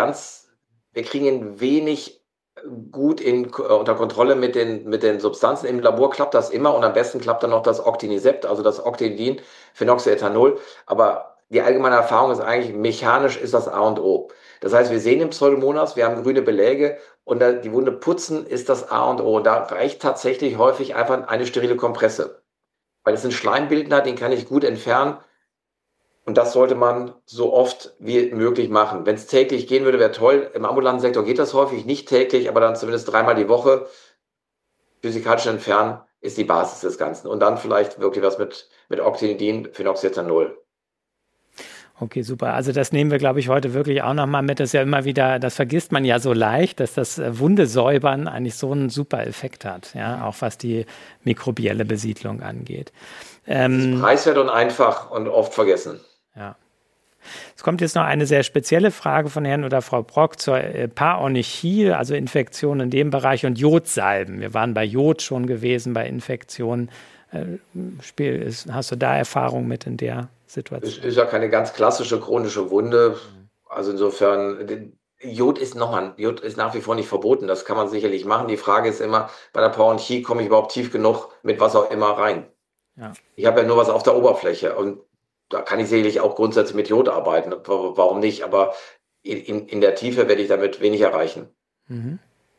ihn wenig gut unter Kontrolle mit den Substanzen. Im Labor klappt das immer und am besten klappt dann noch das Octinisept, also das Octindin, Phenoxyethanol. Aber die allgemeine Erfahrung ist eigentlich, mechanisch ist das A und O. Das heißt, wir sehen im Pseudomonas, wir haben grüne Beläge und die Wunde putzen ist das A und O. Da reicht tatsächlich häufig einfach eine sterile Kompresse. Weil es ein Schleimbildner, den kann ich gut entfernen. Und das sollte man so oft wie möglich machen. Wenn es täglich gehen würde, wäre toll. Im ambulanten Sektor geht das häufig, nicht täglich, aber dann zumindest 3-mal die Woche. Physikalisch entfernen ist die Basis des Ganzen. Und dann vielleicht wirklich was mit Octinidin, Phenoxyethanol. Okay, super. Also das nehmen wir, glaube ich, heute wirklich auch nochmal mit. Das ist ja immer wieder, das vergisst man ja so leicht, dass das Wundesäubern eigentlich so einen super Effekt hat, ja, auch was die mikrobielle Besiedlung angeht. Das ist preiswert und einfach und oft vergessen. Ja. Es kommt jetzt noch eine sehr spezielle Frage von Herrn oder Frau Brock zur Paornithie, also Infektionen in dem Bereich und Jodsalben. Wir waren bei Jod schon gewesen, bei Infektionen. Hast du da Erfahrung mit in der Situation? Es ist ja keine ganz klassische chronische Wunde. Also insofern, Jod ist nach wie vor nicht verboten. Das kann man sicherlich machen. Die Frage ist immer, bei der Paornithie komme ich überhaupt tief genug mit was auch immer rein? Ja. Ich habe ja nur was auf der Oberfläche und da kann ich sicherlich auch grundsätzlich mit Jod arbeiten. Warum nicht? Aber in der Tiefe werde ich damit wenig erreichen. Mhm.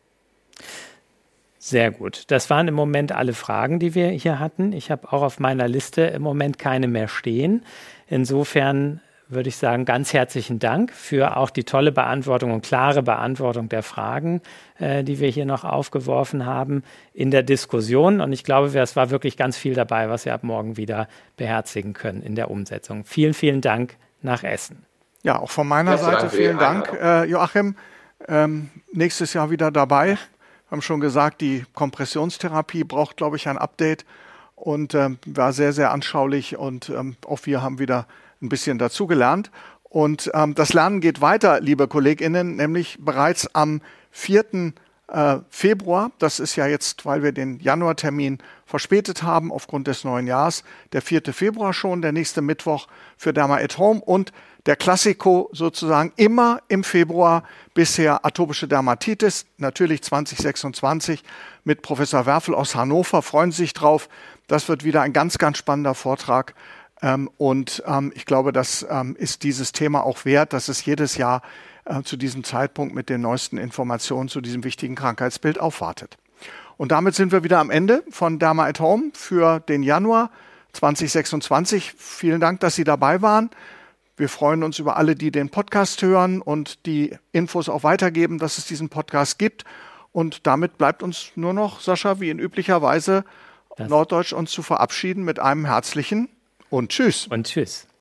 Sehr gut. Das waren im Moment alle Fragen, die wir hier hatten. Ich habe auch auf meiner Liste im Moment keine mehr stehen. Insofern würde ich sagen, ganz herzlichen Dank für auch die tolle Beantwortung und klare Beantwortung der Fragen, die wir hier noch aufgeworfen haben in der Diskussion. Und ich glaube, es war wirklich ganz viel dabei, was wir ab morgen wieder beherzigen können in der Umsetzung. Vielen, vielen Dank nach Essen. Ja, auch von meiner Seite vielen Dank, Joachim. Nächstes Jahr wieder dabei. Wir haben schon gesagt, die Kompressionstherapie braucht, glaube ich, ein Update und war sehr, sehr anschaulich und auch wir haben wieder ein bisschen dazugelernt. Und das Lernen geht weiter, liebe KollegInnen, nämlich bereits am 4. Februar. Das ist ja jetzt, weil wir den Januartermin verspätet haben aufgrund des neuen Jahres, der 4. Februar schon, der nächste Mittwoch für Derma at Home und der Klassiko sozusagen immer im Februar bisher atopische Dermatitis, natürlich 2026 mit Professor Werfel aus Hannover. Freuen Sie sich drauf. Das wird wieder ein ganz, ganz spannender Vortrag. Und ich glaube, das ist dieses Thema auch wert, dass es jedes Jahr zu diesem Zeitpunkt mit den neuesten Informationen zu diesem wichtigen Krankheitsbild aufwartet. Und damit sind wir wieder am Ende von Derma at Home für den Januar 2026. Vielen Dank, dass Sie dabei waren. Wir freuen uns über alle, die den Podcast hören und die Infos auch weitergeben, dass es diesen Podcast gibt. Und damit bleibt uns nur noch, Sascha, wie in üblicher Weise Norddeutsch uns zu verabschieden mit einem herzlichen und Tschüss. Und Tschüss.